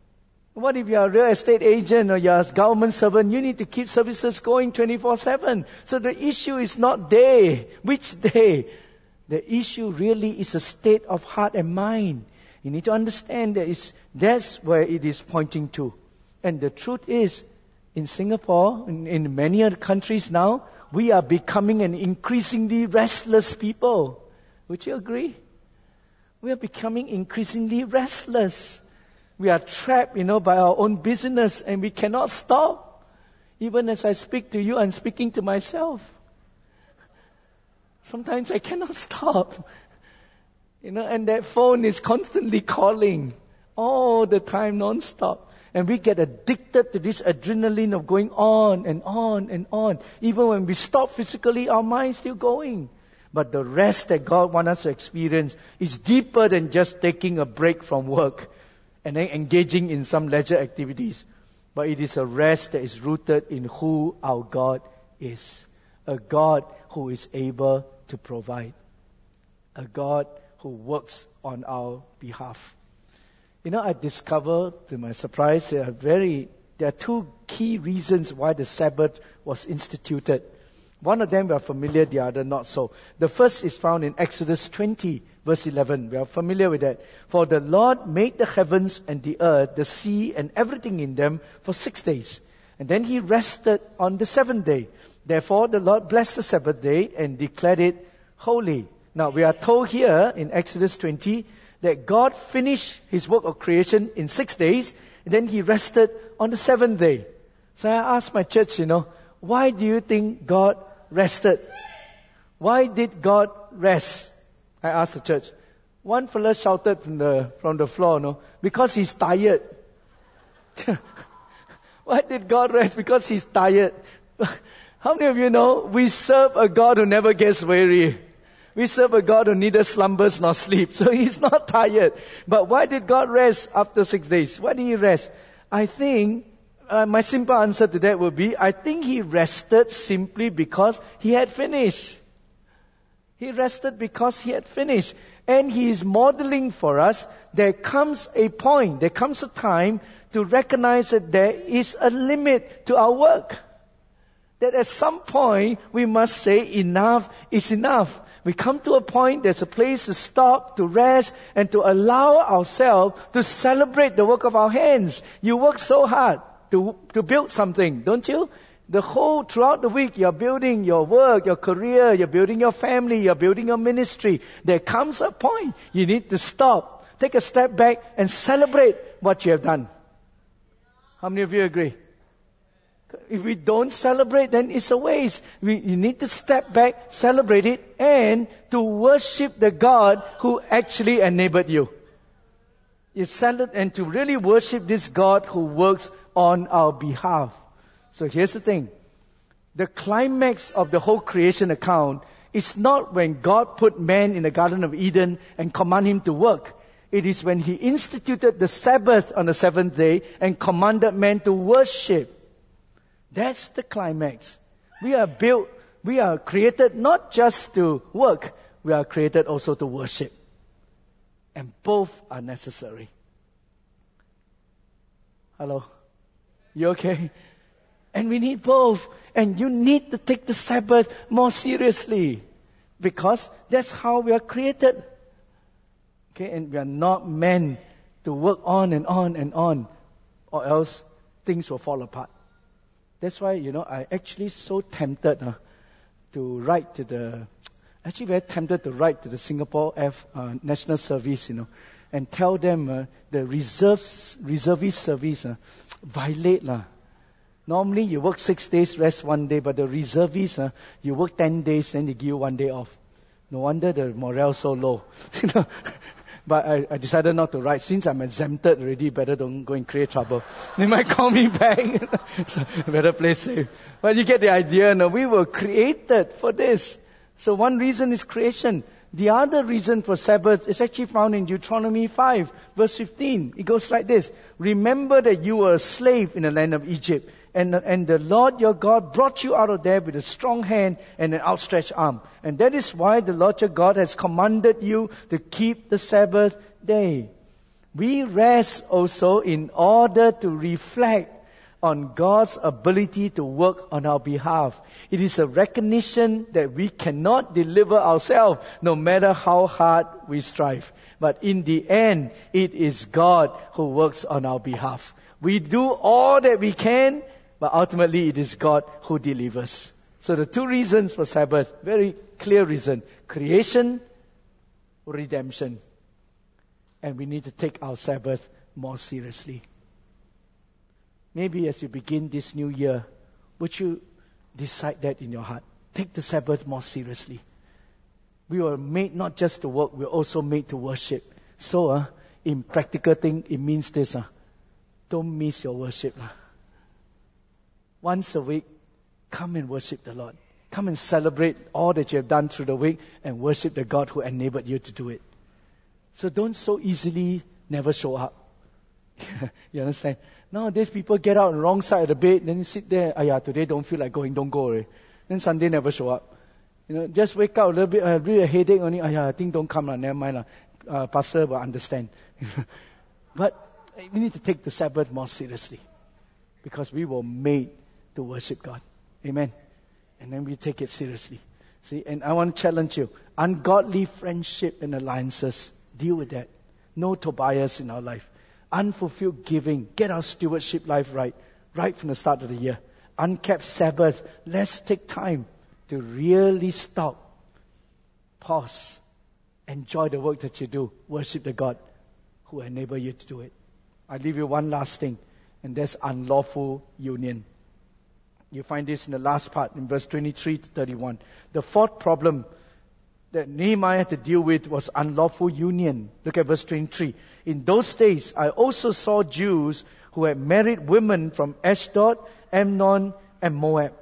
What if you're a real estate agent or you're a government servant? You need to keep services going twenty-four seven. So the issue is not day. Which day? The issue really is a state of heart and mind. You need to understand that it's, that's where it is pointing to. And the truth is, in Singapore, in, in many other countries now, we are becoming an increasingly restless people. Would you agree? We are becoming increasingly restless. We are trapped, you know, by our own business and we cannot stop. Even as I speak to you, I'm speaking to myself. Sometimes I cannot stop. You know, and that phone is constantly calling all the time, non-stop. And we get addicted to this adrenaline of going on and on and on. Even when we stop physically, our mind's still going. But the rest that God wants us to experience is deeper than just taking a break from work and then engaging in some leisure activities. but it is a rest that is rooted in who our God is. A God who is able to provide. A God who works on our behalf. You know, I discovered, to my surprise, there are very, there are two key reasons why the Sabbath was instituted. One of them we are familiar, the other not so. The first is found in Exodus twenty, verse eleven. We are familiar with that. For the Lord made the heavens and the earth, the sea and everything in them for six days. And then He rested on the seventh day. Therefore the Lord blessed the Sabbath day and declared it holy. Now we are told here in Exodus twenty that God finished His work of creation in six days, and then He rested on the seventh day. So I asked my church, you know, why do you think God rested? Why did God rest? I asked the church. One fellow shouted from the from the floor, no, because he's tired. Why did God rest? Because He's tired. How many of you know we serve a God who never gets weary? We serve a God who neither slumbers nor sleeps. So He's not tired. But why did God rest after six days? Why did He rest? I think, uh, my simple answer to that would be, I think He rested simply because He had finished. He rested because He had finished. And He is modeling for us, there comes a point, there comes a time to recognize that there is a limit to our work. That at some point, we must say enough is enough. We come to a point, there's a place to stop, to rest, and to allow ourselves to celebrate the work of our hands. You work so hard to, to build something, don't you? The whole, throughout the week, you're building your work, your career, you're building your family, you're building your ministry. There comes a point, you need to stop, take a step back, and celebrate what you have done. How many of you agree? If we don't celebrate, then it's a waste. We, you need to step back, celebrate it, and to worship the God who actually enabled you. You celebrate and to really worship this God who works on our behalf. So here's the thing. The climax of the whole creation account is not when God put man in the Garden of Eden and commanded him to work. It is when He instituted the Sabbath on the seventh day and commanded man to worship. That's the climax. We are built, we are created not just to work, we are created also to worship. And both are necessary. Hello? You okay? And we need both. And you need to take the Sabbath more seriously. Because that's how we are created. Okay, and we are not meant to work on and on and on. Or else things will fall apart. That's why, you know, I actually so tempted uh, to write to the, actually very tempted to write to the Singapore F uh, National Service, you know, and tell them uh, the reserves, reservist service uh, violate lah. Normally you work six days, rest one day, but the reservists, uh, you work ten days, then they give you one day off. No wonder the morale so low. You know. But I, I decided not to write. Since I'm exempted already, better don't go and create trouble. They might call me back. So better play safe. But you get the idea. No? We were created for this. So one reason is creation. The other reason for Sabbath is actually found in Deuteronomy five, verse fifteen. It goes like this. Remember that you were a slave in the land of Egypt. And, and the Lord your God brought you out of there with a strong hand and an outstretched arm. And that is why the Lord your God has commanded you to keep the Sabbath day. We rest also in order to reflect on God's ability to work on our behalf. It is a recognition that we cannot deliver ourselves no matter how hard we strive. But in the end, it is God who works on our behalf. We do all that we can, but ultimately it is God who delivers. So the two reasons for Sabbath, very clear reason. Creation, redemption. And we need to take our Sabbath more seriously. Maybe as you begin this new year, would you decide that in your heart? Take the Sabbath more seriously. We were made not just to work, we were also made to worship. So, uh, in practical thing, it means this. Uh, don't miss your worship. Uh. Once a week, come and worship the Lord. Come and celebrate all that you have done through the week and worship the God who enabled you to do it. So don't so easily never show up. You understand? Nowadays people get out on the wrong side of the bed, then you sit there, ah yeah, today don't feel like going, don't go. Right? Then Sunday never show up. You know, just wake up a little bit, I have a headache only, ah yeah, I think don't come, lah, never mind. lah. Uh, pastor will understand. But we need to take the Sabbath more seriously. Because we were made to worship God. Amen. And then we take it seriously. See, and I want to challenge you. Ungodly friendship and alliances, deal with that. No Tobias in our life. Unfulfilled giving, get our stewardship life right. Right from the start of the year. Unkept Sabbath, let's take time to really stop. Pause. Enjoy the work that you do. Worship the God who enable you to do it. I'll leave you one last thing. And that's unlawful union. You find this in the last part, in verse twenty-three to thirty-one. The fourth problem that Nehemiah had to deal with was unlawful union. Look at verse twenty-three. In those days, I also saw Jews who had married women from Ashdod, Ammon, and Moab.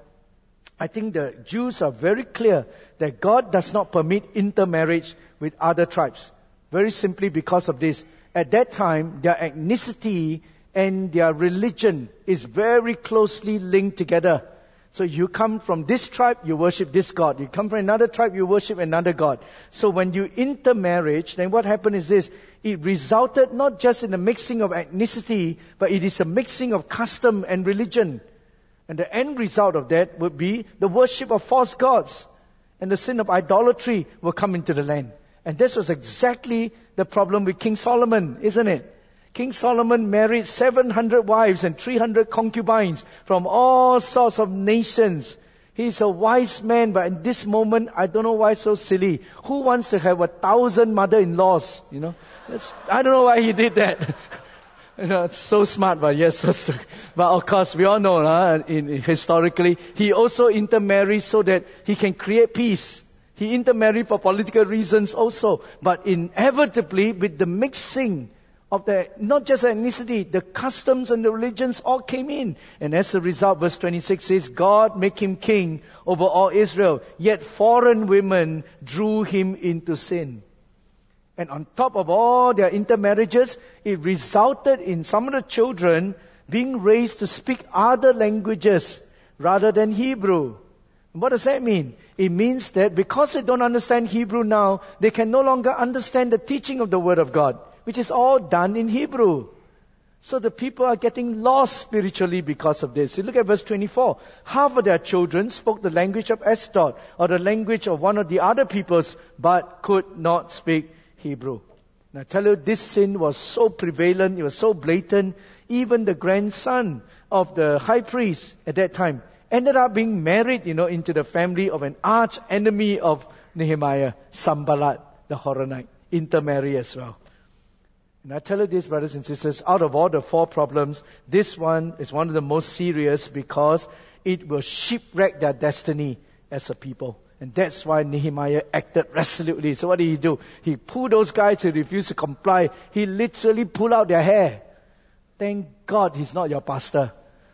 I think the Jews are very clear that God does not permit intermarriage with other tribes. Very simply because of this. At that time, their ethnicity and their religion is very closely linked together. So you come from this tribe, you worship this God. You come from another tribe, you worship another God. So when you intermarriage, then what happened is this. It resulted not just in a mixing of ethnicity, but it is a mixing of custom and religion. And the end result of that would be the worship of false gods. And the sin of idolatry will come into the land. And this was exactly the problem with King Solomon, isn't it? King Solomon married seven hundred wives and three hundred concubines from all sorts of nations. He's a wise man, but in this moment, I don't know why so silly. Who wants to have a thousand mother-in-laws? You know, That's, I don't know why he did that. You know, it's so smart, but yes, so st- but of course we all know, huh, in, in historically, he also intermarried so that he can create peace. He intermarried for political reasons also, but inevitably with the mixing of the, not just ethnicity, the customs and the religions all came in. And as a result, verse twenty-six says, God make him king over all Israel, yet foreign women drew him into sin. And on top of all their intermarriages, it resulted in some of the children being raised to speak other languages rather than Hebrew. What does that mean? It means that because they don't understand Hebrew now, they can no longer understand the teaching of the Word of God, which is all done in Hebrew. So the people are getting lost spiritually because of this. You look at verse twenty-four. Half of their children spoke the language of Ashdod or the language of one of the other peoples, but could not speak Hebrew. And I tell you, this sin was so prevalent, it was so blatant, even the grandson of the high priest at that time ended up being married, you know, into the family of an arch enemy of Nehemiah, Sanballat, the Horonite, intermarry as well. And I tell you this, brothers and sisters, out of all the four problems, this one is one of the most serious because it will shipwreck their destiny as a people. And that's why Nehemiah acted resolutely. So what did he do? He pulled those guys who refused to comply. He literally pulled out their hair. Thank God he's not your pastor.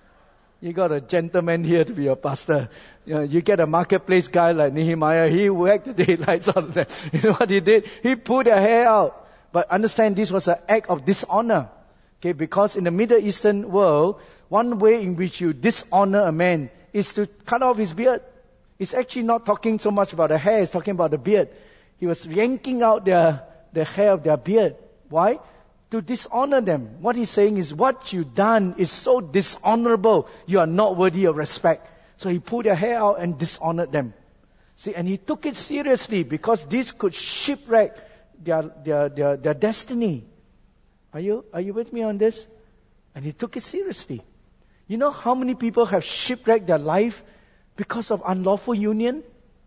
You got a gentleman here to be your pastor. You know, you get a marketplace guy like Nehemiah, he whacked the daylights out of them. You know what he did? He pulled their hair out. But understand this was an act of dishonor. Okay, because in the Middle Eastern world, one way in which you dishonor a man is to cut off his beard. It's actually not talking so much about the hair, it's talking about the beard. He was yanking out their, the hair of their beard. Why? To dishonor them. What he's saying is, what you've done is so dishonorable, you are not worthy of respect. So he pulled their hair out and dishonored them. See, and he took it seriously because this could shipwreck their, their, their, their destiny. Are you, are you with me on this? And he took it seriously. You know how many people have shipwrecked their life because of unlawful union?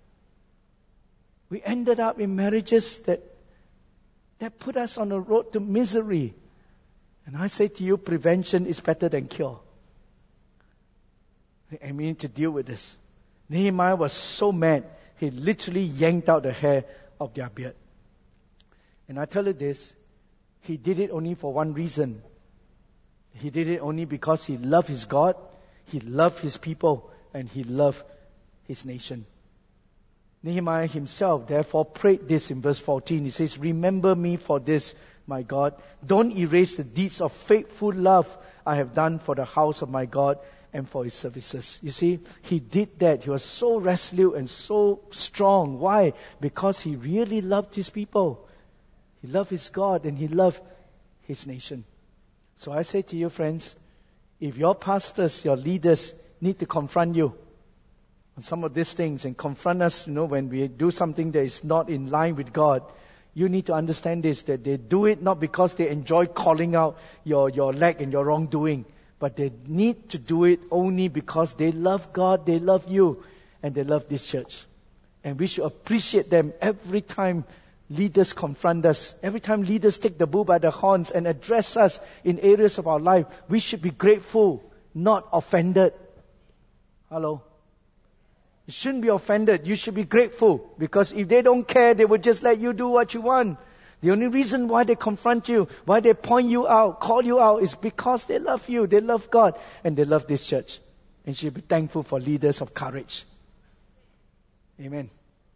We ended up in marriages that that put us on a road to misery. And I say to you, prevention is better than cure. And we need to deal with this. Nehemiah was so mad, he literally yanked out the hair of their beard. And I tell you this, he did it only for one reason. He did it only because he loved his God, he loved his people, and he loved his nation. Nehemiah himself therefore prayed this in verse fourteen. He says, remember me for this my God. Don't erase the deeds of faithful love I have done for the house of my God and for his services. You see, he did that. He was so resolute and so strong. Why? Because he really loved his people. He loved his God and he loved his nation. So I say to you, friends, if your pastors, your leaders need to confront you on some of these things and confront us, you know, when we do something that is not in line with God, you need to understand this, that they do it not because they enjoy calling out your, your lack and your wrongdoing, but they need to do it only because they love God, they love you, and they love this church. And we should appreciate them every time leaders confront us. Every time leaders take the bull by the horns and address us in areas of our life, we should be grateful, not offended. Hello? You shouldn't be offended. You should be grateful. Because if they don't care, they will just let you do what you want. The only reason why they confront you, why they point you out, call you out, is because they love you, they love God, and they love this church. And you should be thankful for leaders of courage. Amen.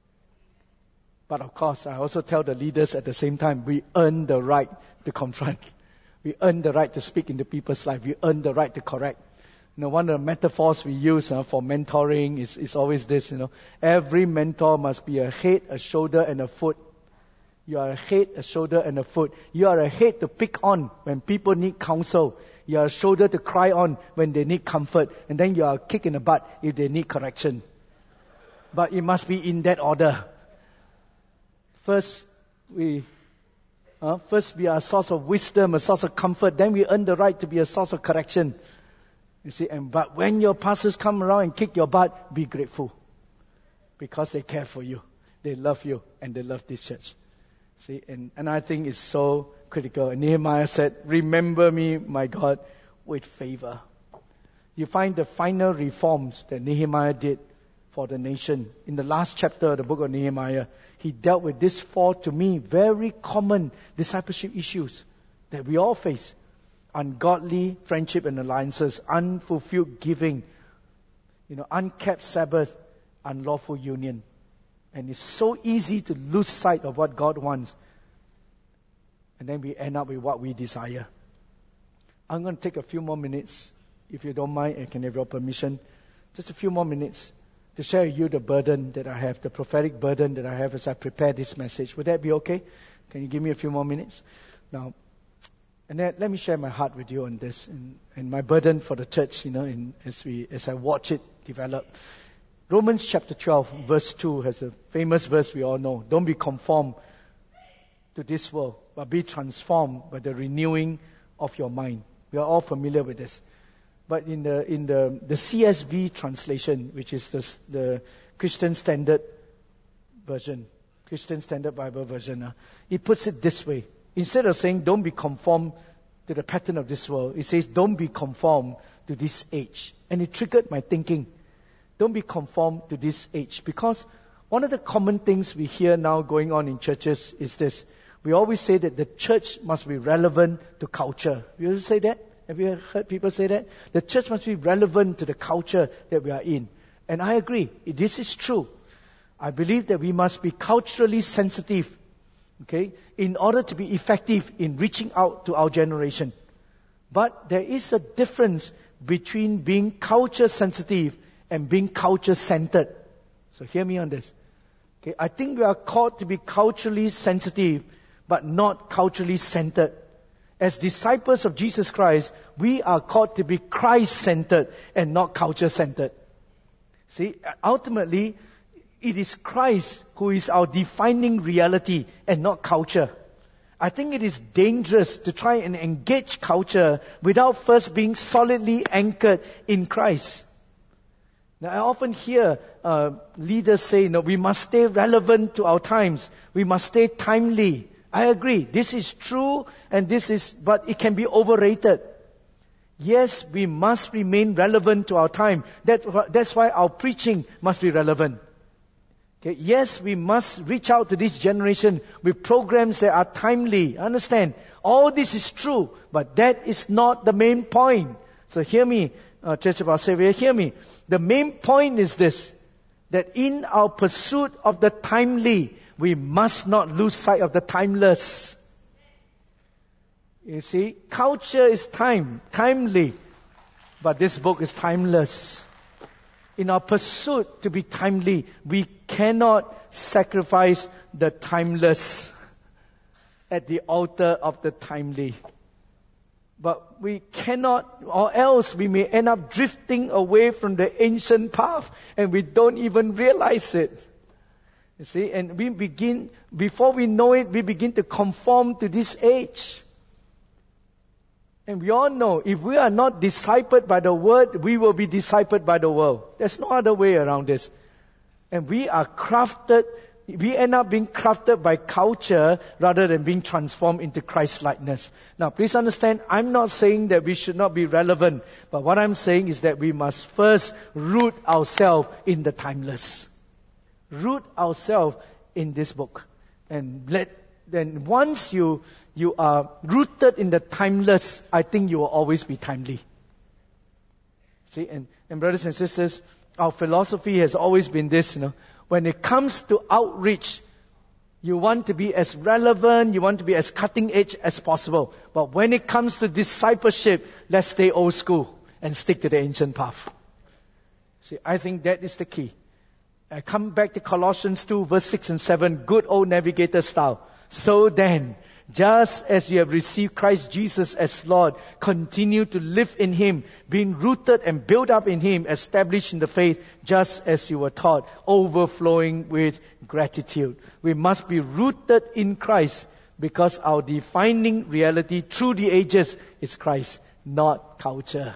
But of course, I also tell the leaders at the same time, we earn the right to confront. We earn the right to speak into people's life. We earn the right to correct. You know, one of the metaphors we use uh, for mentoring is, is always this, you know. Every mentor must be a head, a shoulder, and a foot. You are a head, a shoulder, and a foot. You are a head to pick on when people need counsel. You are a shoulder to cry on when they need comfort. And then you are a kick in the butt if they need correction. But it must be in that order. First, we uh, first we are a source of wisdom, a source of comfort. Then we earn the right to be a source of correction. You see, and but when your pastors come around and kick your butt, be grateful. Because they care for you. They love you and they love this church. See, and, and I think it's so critical. And Nehemiah said, remember me, my God, with favor. You find the final reforms that Nehemiah did for the nation. In the last chapter of the book of Nehemiah, he dealt with these four, to me, very common discipleship issues that we all face. Ungodly friendship and alliances, unfulfilled giving, you know, unkept Sabbath, unlawful union. And it's so easy to lose sight of what God wants. And then we end up with what we desire. I'm going to take a few more minutes, if you don't mind, and can have your permission. Just a few more minutes to share with you the burden that I have, the prophetic burden that I have as I prepare this message. Would that be okay? Can you give me a few more minutes? Now, and then let me share my heart with you on this, and, and my burden for the church, you know, in, as we as I watch it develop. Romans chapter twelve, verse two has a famous verse we all know. Don't be conformed to this world, but be transformed by the renewing of your mind. We are all familiar with this. But in the in the, the C S V translation, which is the, the Christian Standard Version, Christian Standard Bible Version, uh, it puts it this way. Instead of saying, don't be conformed to the pattern of this world, it says, don't be conformed to this age. And it triggered my thinking. Don't be conformed to this age. Because one of the common things we hear now going on in churches is this. We always say that the church must be relevant to culture. You ever say that? Have you heard people say that? The church must be relevant to the culture that we are in. And I agree. This is true. I believe that we must be culturally sensitive, okay, in order to be effective in reaching out to our generation. But there is a difference between being culture sensitive and being culture centered. So hear me on this. Okay, I think we are called to be culturally sensitive, but not culturally centered. As disciples of Jesus Christ, we are called to be Christ-centered and not culture-centered. See, ultimately, it is Christ who is our defining reality and not culture. I think it is dangerous to try and engage culture without first being solidly anchored in Christ. Now, I often hear uh, leaders say, no, we must stay relevant to our times. We must stay timely. I agree. This is true, and this is, but it can be overrated. Yes, we must remain relevant to our time. That, that's why our preaching must be relevant. Okay? Yes, we must reach out to this generation with programs that are timely. Understand? All this is true, but that is not the main point. So hear me, uh, Church of Our Savior, hear me. The main point is this, that in our pursuit of the timely, we must not lose sight of the timeless. You see, culture is time, timely, but this book is timeless. In our pursuit to be timely, we cannot sacrifice the timeless at the altar of the timely. But we cannot, or else we may end up drifting away from the ancient path and we don't even realize it. You see, and we begin, before we know it, we begin to conform to this age. And we all know, if we are not discipled by the Word, we will be discipled by the world. There's no other way around this. And we are crafted, we end up being crafted by culture rather than being transformed into Christ-likeness. Now, please understand, I'm not saying that we should not be relevant, but what I'm saying is that we must first root ourselves in the timeless. Root ourselves in this book. And let then once you you are rooted in the timeless, I think you will always be timely. See, and, and brothers and sisters, our philosophy has always been this, you know, when it comes to outreach, you want to be as relevant, you want to be as cutting edge as possible. But when it comes to discipleship, let's stay old school and stick to the ancient path. See, I think that is the key. I come back to Colossians two, verse six and seven, good old navigator style. So then, just as you have received Christ Jesus as Lord, continue to live in Him, being rooted and built up in Him, established in the faith, just as you were taught, overflowing with gratitude. We must be rooted in Christ because our defining reality through the ages is Christ, not culture.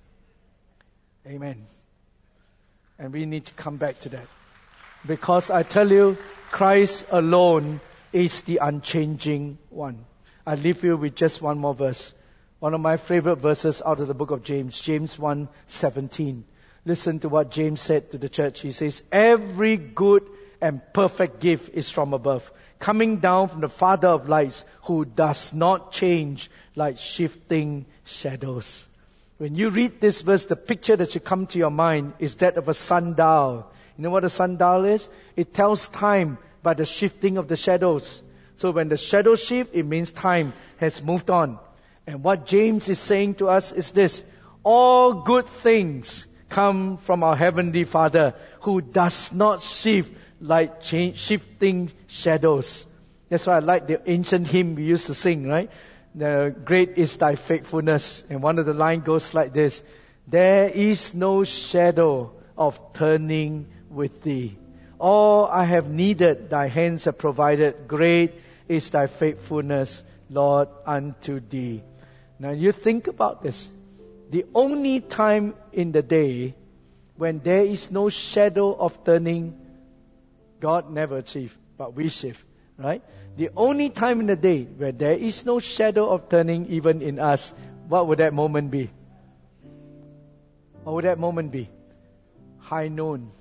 Amen. And we need to come back to that. Because I tell you, Christ alone is the unchanging one. I leave you with just one more verse. One of my favorite verses out of the book of James, James one seventeen. Listen to what James said to the church. He says, every good and perfect gift is from above, coming down from the Father of lights, who does not change like shifting shadows. When you read this verse, the picture that should come to your mind is that of a sundial. You know what a sundial is? It tells time by the shifting of the shadows. So when the shadows shift, it means time has moved on. And what James is saying to us is this: all good things come from our Heavenly Father, who does not shift like change, shifting shadows. That's why I like the ancient hymn we used to sing, right? The great is thy faithfulness. And one of the lines goes like this: there is no shadow of turning with thee. All I have needed, thy hands have provided. Great is thy faithfulness, Lord, unto thee. Now you think about this. The only time in the day when there is no shadow of turning, God never achieved, but we shift, right? The only time in the day where there is no shadow of turning even in us, what would that moment be? What would that moment be? High noon.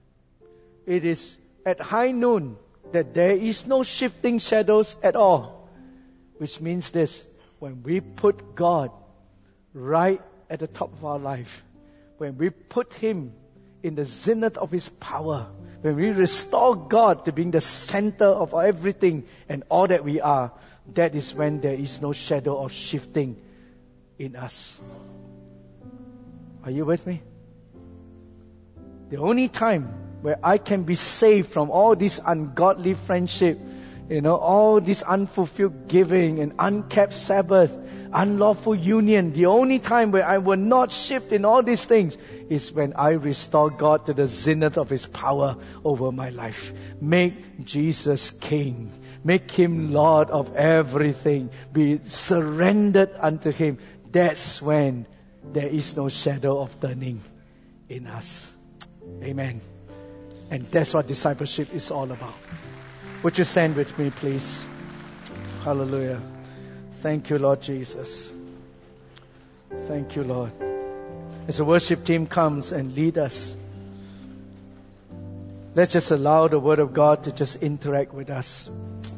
It is at high noon that there is no shifting shadows at all. Which means this: when we put God right at the top of our life, when we put Him in the zenith of His power, when we restore God to being the center of everything and all that we are, that is when there is no shadow of shifting in us. Are you with me? The only time where I can be saved from all this ungodly friendship, you know, all this unfulfilled giving and unkept Sabbath, unlawful union, the only time where I will not shift in all these things is when I restore God to the zenith of His power over my life. Make Jesus King. Make Him Lord of everything. Be surrendered unto Him. That's when there is no shadow of turning in us. Amen. And that's what discipleship is all about. Would you stand with me, please? Hallelujah. Thank you, Lord Jesus. Thank you, Lord. As the worship team comes and lead us, let's just allow the Word of God to just interact with us.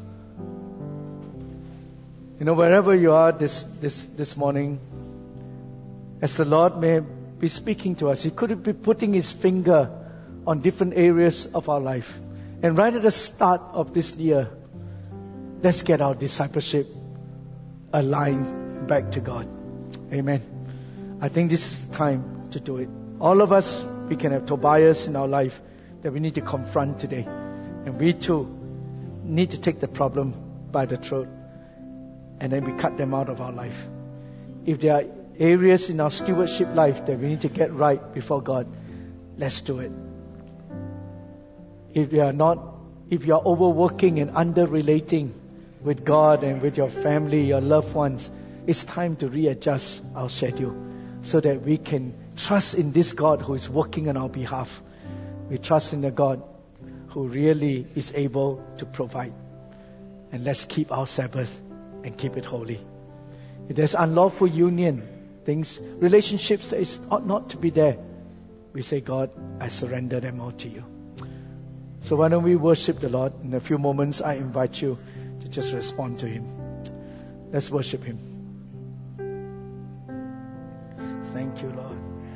You know, wherever you are this, this, this morning, as the Lord may be speaking to us, He could be putting His finger on different areas of our life. And right at the start of this year, let's get our discipleship align back to God. Amen. I think this is time to do it. All of us, we can have Tobias in our life that we need to confront today. And we too need to take the problem by the throat. And then we cut them out of our life. If there are areas in our stewardship life that we need to get right before God, let's do it. If you are not, if you are overworking and under-relating with God and with your family, your loved ones, it's time to readjust our schedule so that we can trust in this God who is working on our behalf. We trust in the God who really is able to provide. And let's keep our Sabbath and keep it holy. If there's unlawful union, things, relationships that is, ought not to be there, we say, God, I surrender them all to you. So why don't we worship the Lord? In a few moments, I invite you to just respond to Him. Let's worship Him. Thank you, Lord.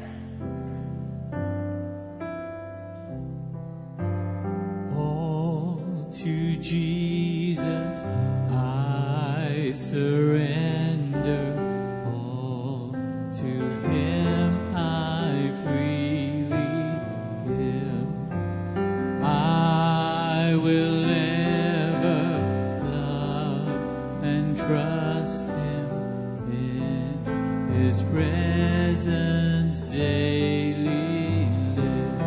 All to Jesus I surrender. All to Him I freely give. I will ever love and trust Him in His presence daily live.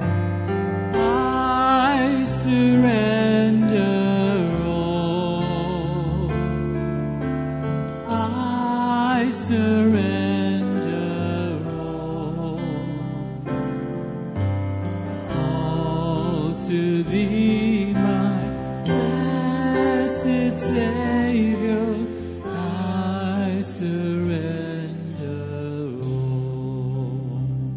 I surrender all. I surrender all. All to Thee, my blessed Savior, I surrender all.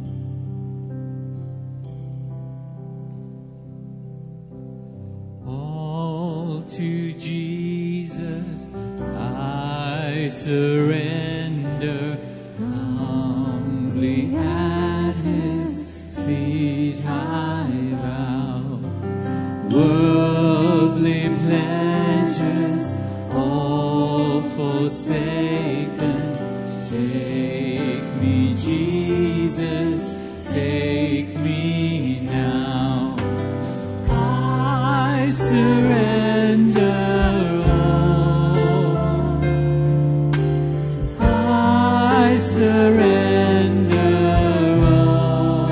All to Jesus I surrender, humbly at His feet I bow. Worldly pleasures all forsaken, take me, Jesus, take me now. I surrender all. I surrender all.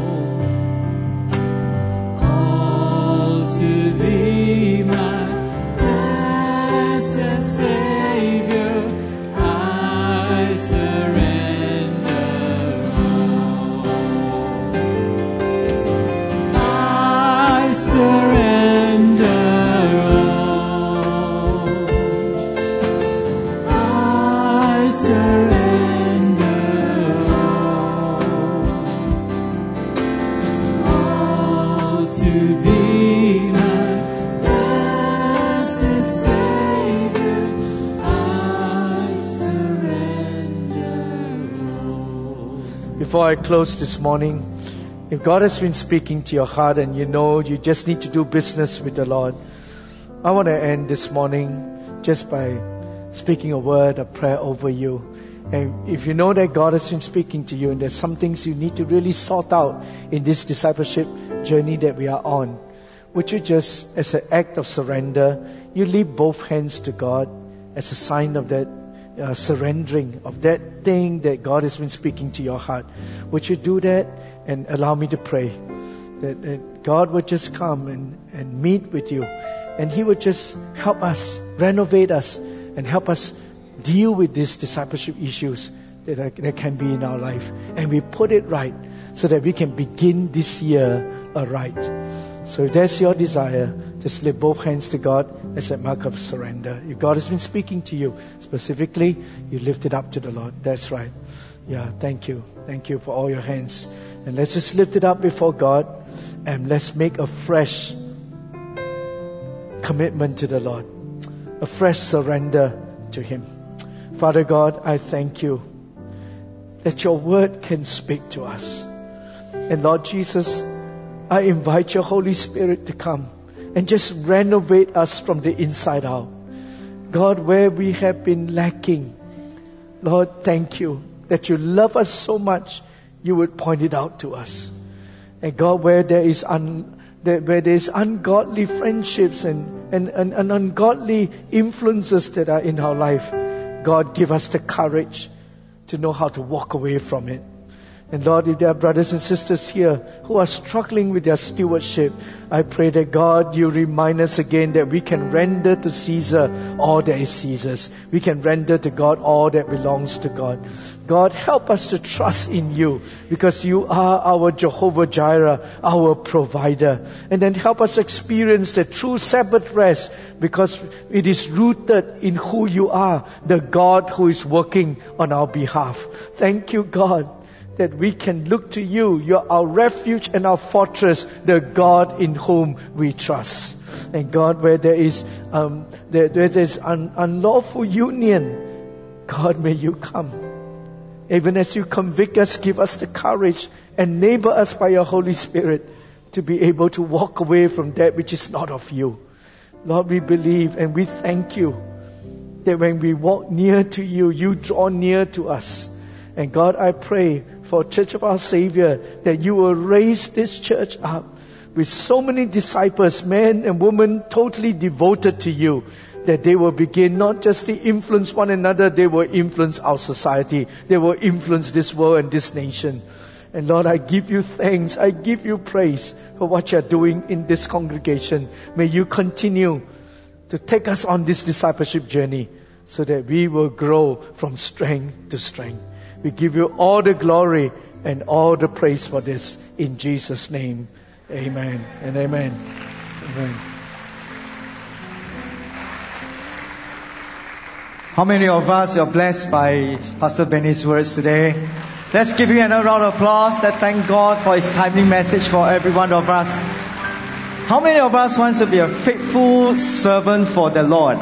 All to Thee, my blessed Savior, I surrender all. I surrender all. I surrender all. All to Thee, my blessed Savior, I surrender all. Before I close this morning, if God has been speaking to your heart and you know you just need to do business with the Lord, I want to end this morning just by speaking a word of prayer over you. And if you know that God has been speaking to you and there's some things you need to really sort out in this discipleship journey that we are on, would you just, as an act of surrender, you leave both hands to God as a sign of that uh, surrendering, of that thing that God has been speaking to your heart. Would you do that and allow me to pray that, that God would just come and, and meet with you, and He would just help us, renovate us, and help us deal with these discipleship issues that, are, that can be in our life. And we put it right so that we can begin this year aright. So if that's your desire, just lift both hands to God as a mark of surrender. If God has been speaking to you specifically, you lift it up to the Lord. That's right. Yeah, thank you. Thank you for all your hands. And let's just lift it up before God and let's make a fresh commitment to the Lord, a fresh surrender to Him. Father God, I thank you that your word can speak to us. And Lord Jesus, I invite your Holy Spirit to come and just renovate us from the inside out. God, where we have been lacking, Lord, thank you that you love us so much, you would point it out to us. And God, where there is un, there, where there is ungodly friendships and, and, and, and ungodly influences that are in our life, God, give us the courage to know how to walk away from it. And Lord, if there are brothers and sisters here who are struggling with their stewardship, I pray that God, you remind us again that we can render to Caesar all that is Caesar's. We can render to God all that belongs to God. God, help us to trust in you, because you are our Jehovah Jireh, our provider. And then help us experience the true Sabbath rest, because it is rooted in who you are, the God who is working on our behalf. Thank you, God, that we can look to you. You're our refuge and our fortress, the God in whom we trust. And God, where there is um, there, where there is un, unlawful union, God, may you come. Even as you convict us, give us the courage, enable us by your Holy Spirit to be able to walk away from that which is not of you. Lord, we believe and we thank you that when we walk near to you, you draw near to us. And God, I pray for Church of Our Savior that you will raise this church up with so many disciples, men and women totally devoted to you, that they will begin not just to influence one another, they will influence our society. They will influence this world and this nation. And Lord, I give you thanks. I give you praise for what you're doing in this congregation. May you continue to take us on this discipleship journey so that we will grow from strength to strength. We give you all the glory and all the praise for this. In Jesus' name, amen and amen. Amen. How many of us are blessed by Pastor Benny's words today? Let's give him another round of applause. Let's thank God for his timely message for every one of us. How many of us want to be a faithful servant for the Lord?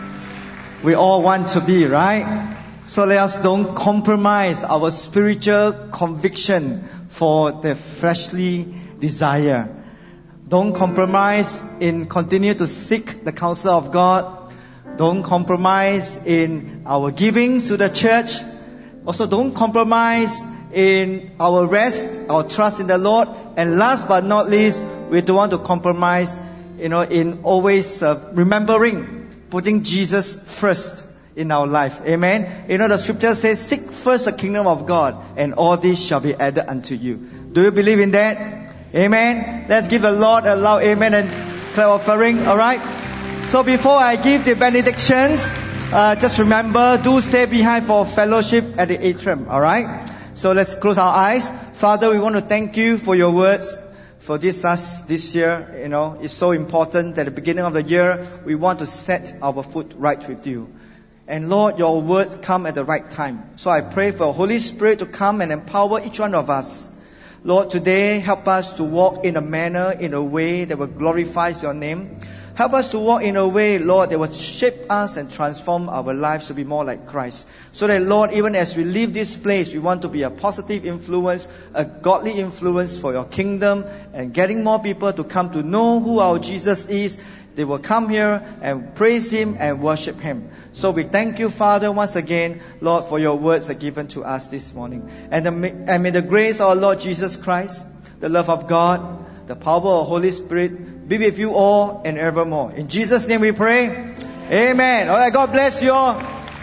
We all want to be, right? So let us don't compromise our spiritual conviction for the fleshly desire. Don't compromise in continue to seek the counsel of God. Don't compromise in our giving to the church. Also, don't compromise in our rest, our trust in the Lord. And last but not least, we don't want to compromise, you know, in always uh, remembering, putting Jesus first in our life. Amen. You know, the scripture says, seek first the kingdom of God, and all this shall be added unto you. Do you believe in that? Amen. Let's give the Lord a loud amen and clap offering. Alright. So before I give the benedictions, uh, just remember, do stay behind for fellowship at the atrium. Alright. So let's close our eyes. Father, we want to thank you for your words. For this us this year, you know, it's so important that at the beginning of the year, we want to set our foot right with you. And Lord, your words come at the right time. So I pray for Holy Spirit to come and empower each one of us. Lord, today help us to walk in a manner, in a way that will glorify your name. Help us to walk in a way, Lord, that will shape us and transform our lives to be more like Christ. So that, Lord, even as we leave this place, we want to be a positive influence, a godly influence for your kingdom, and getting more people to come to know who our Jesus is. They will come here and praise Him and worship Him. So we thank you, Father, once again, Lord, for your words that are given to us this morning. And, the, and may the grace of our Lord Jesus Christ, the love of God, the power of the Holy Spirit be with you all and evermore. In Jesus' name we pray. Amen. All right, God bless you all.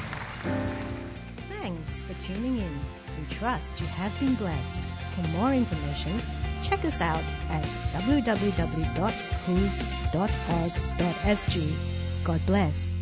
Thanks for tuning in. We trust you have been blessed. For more information, check us out at w w w dot whos dot org dot s g. God bless.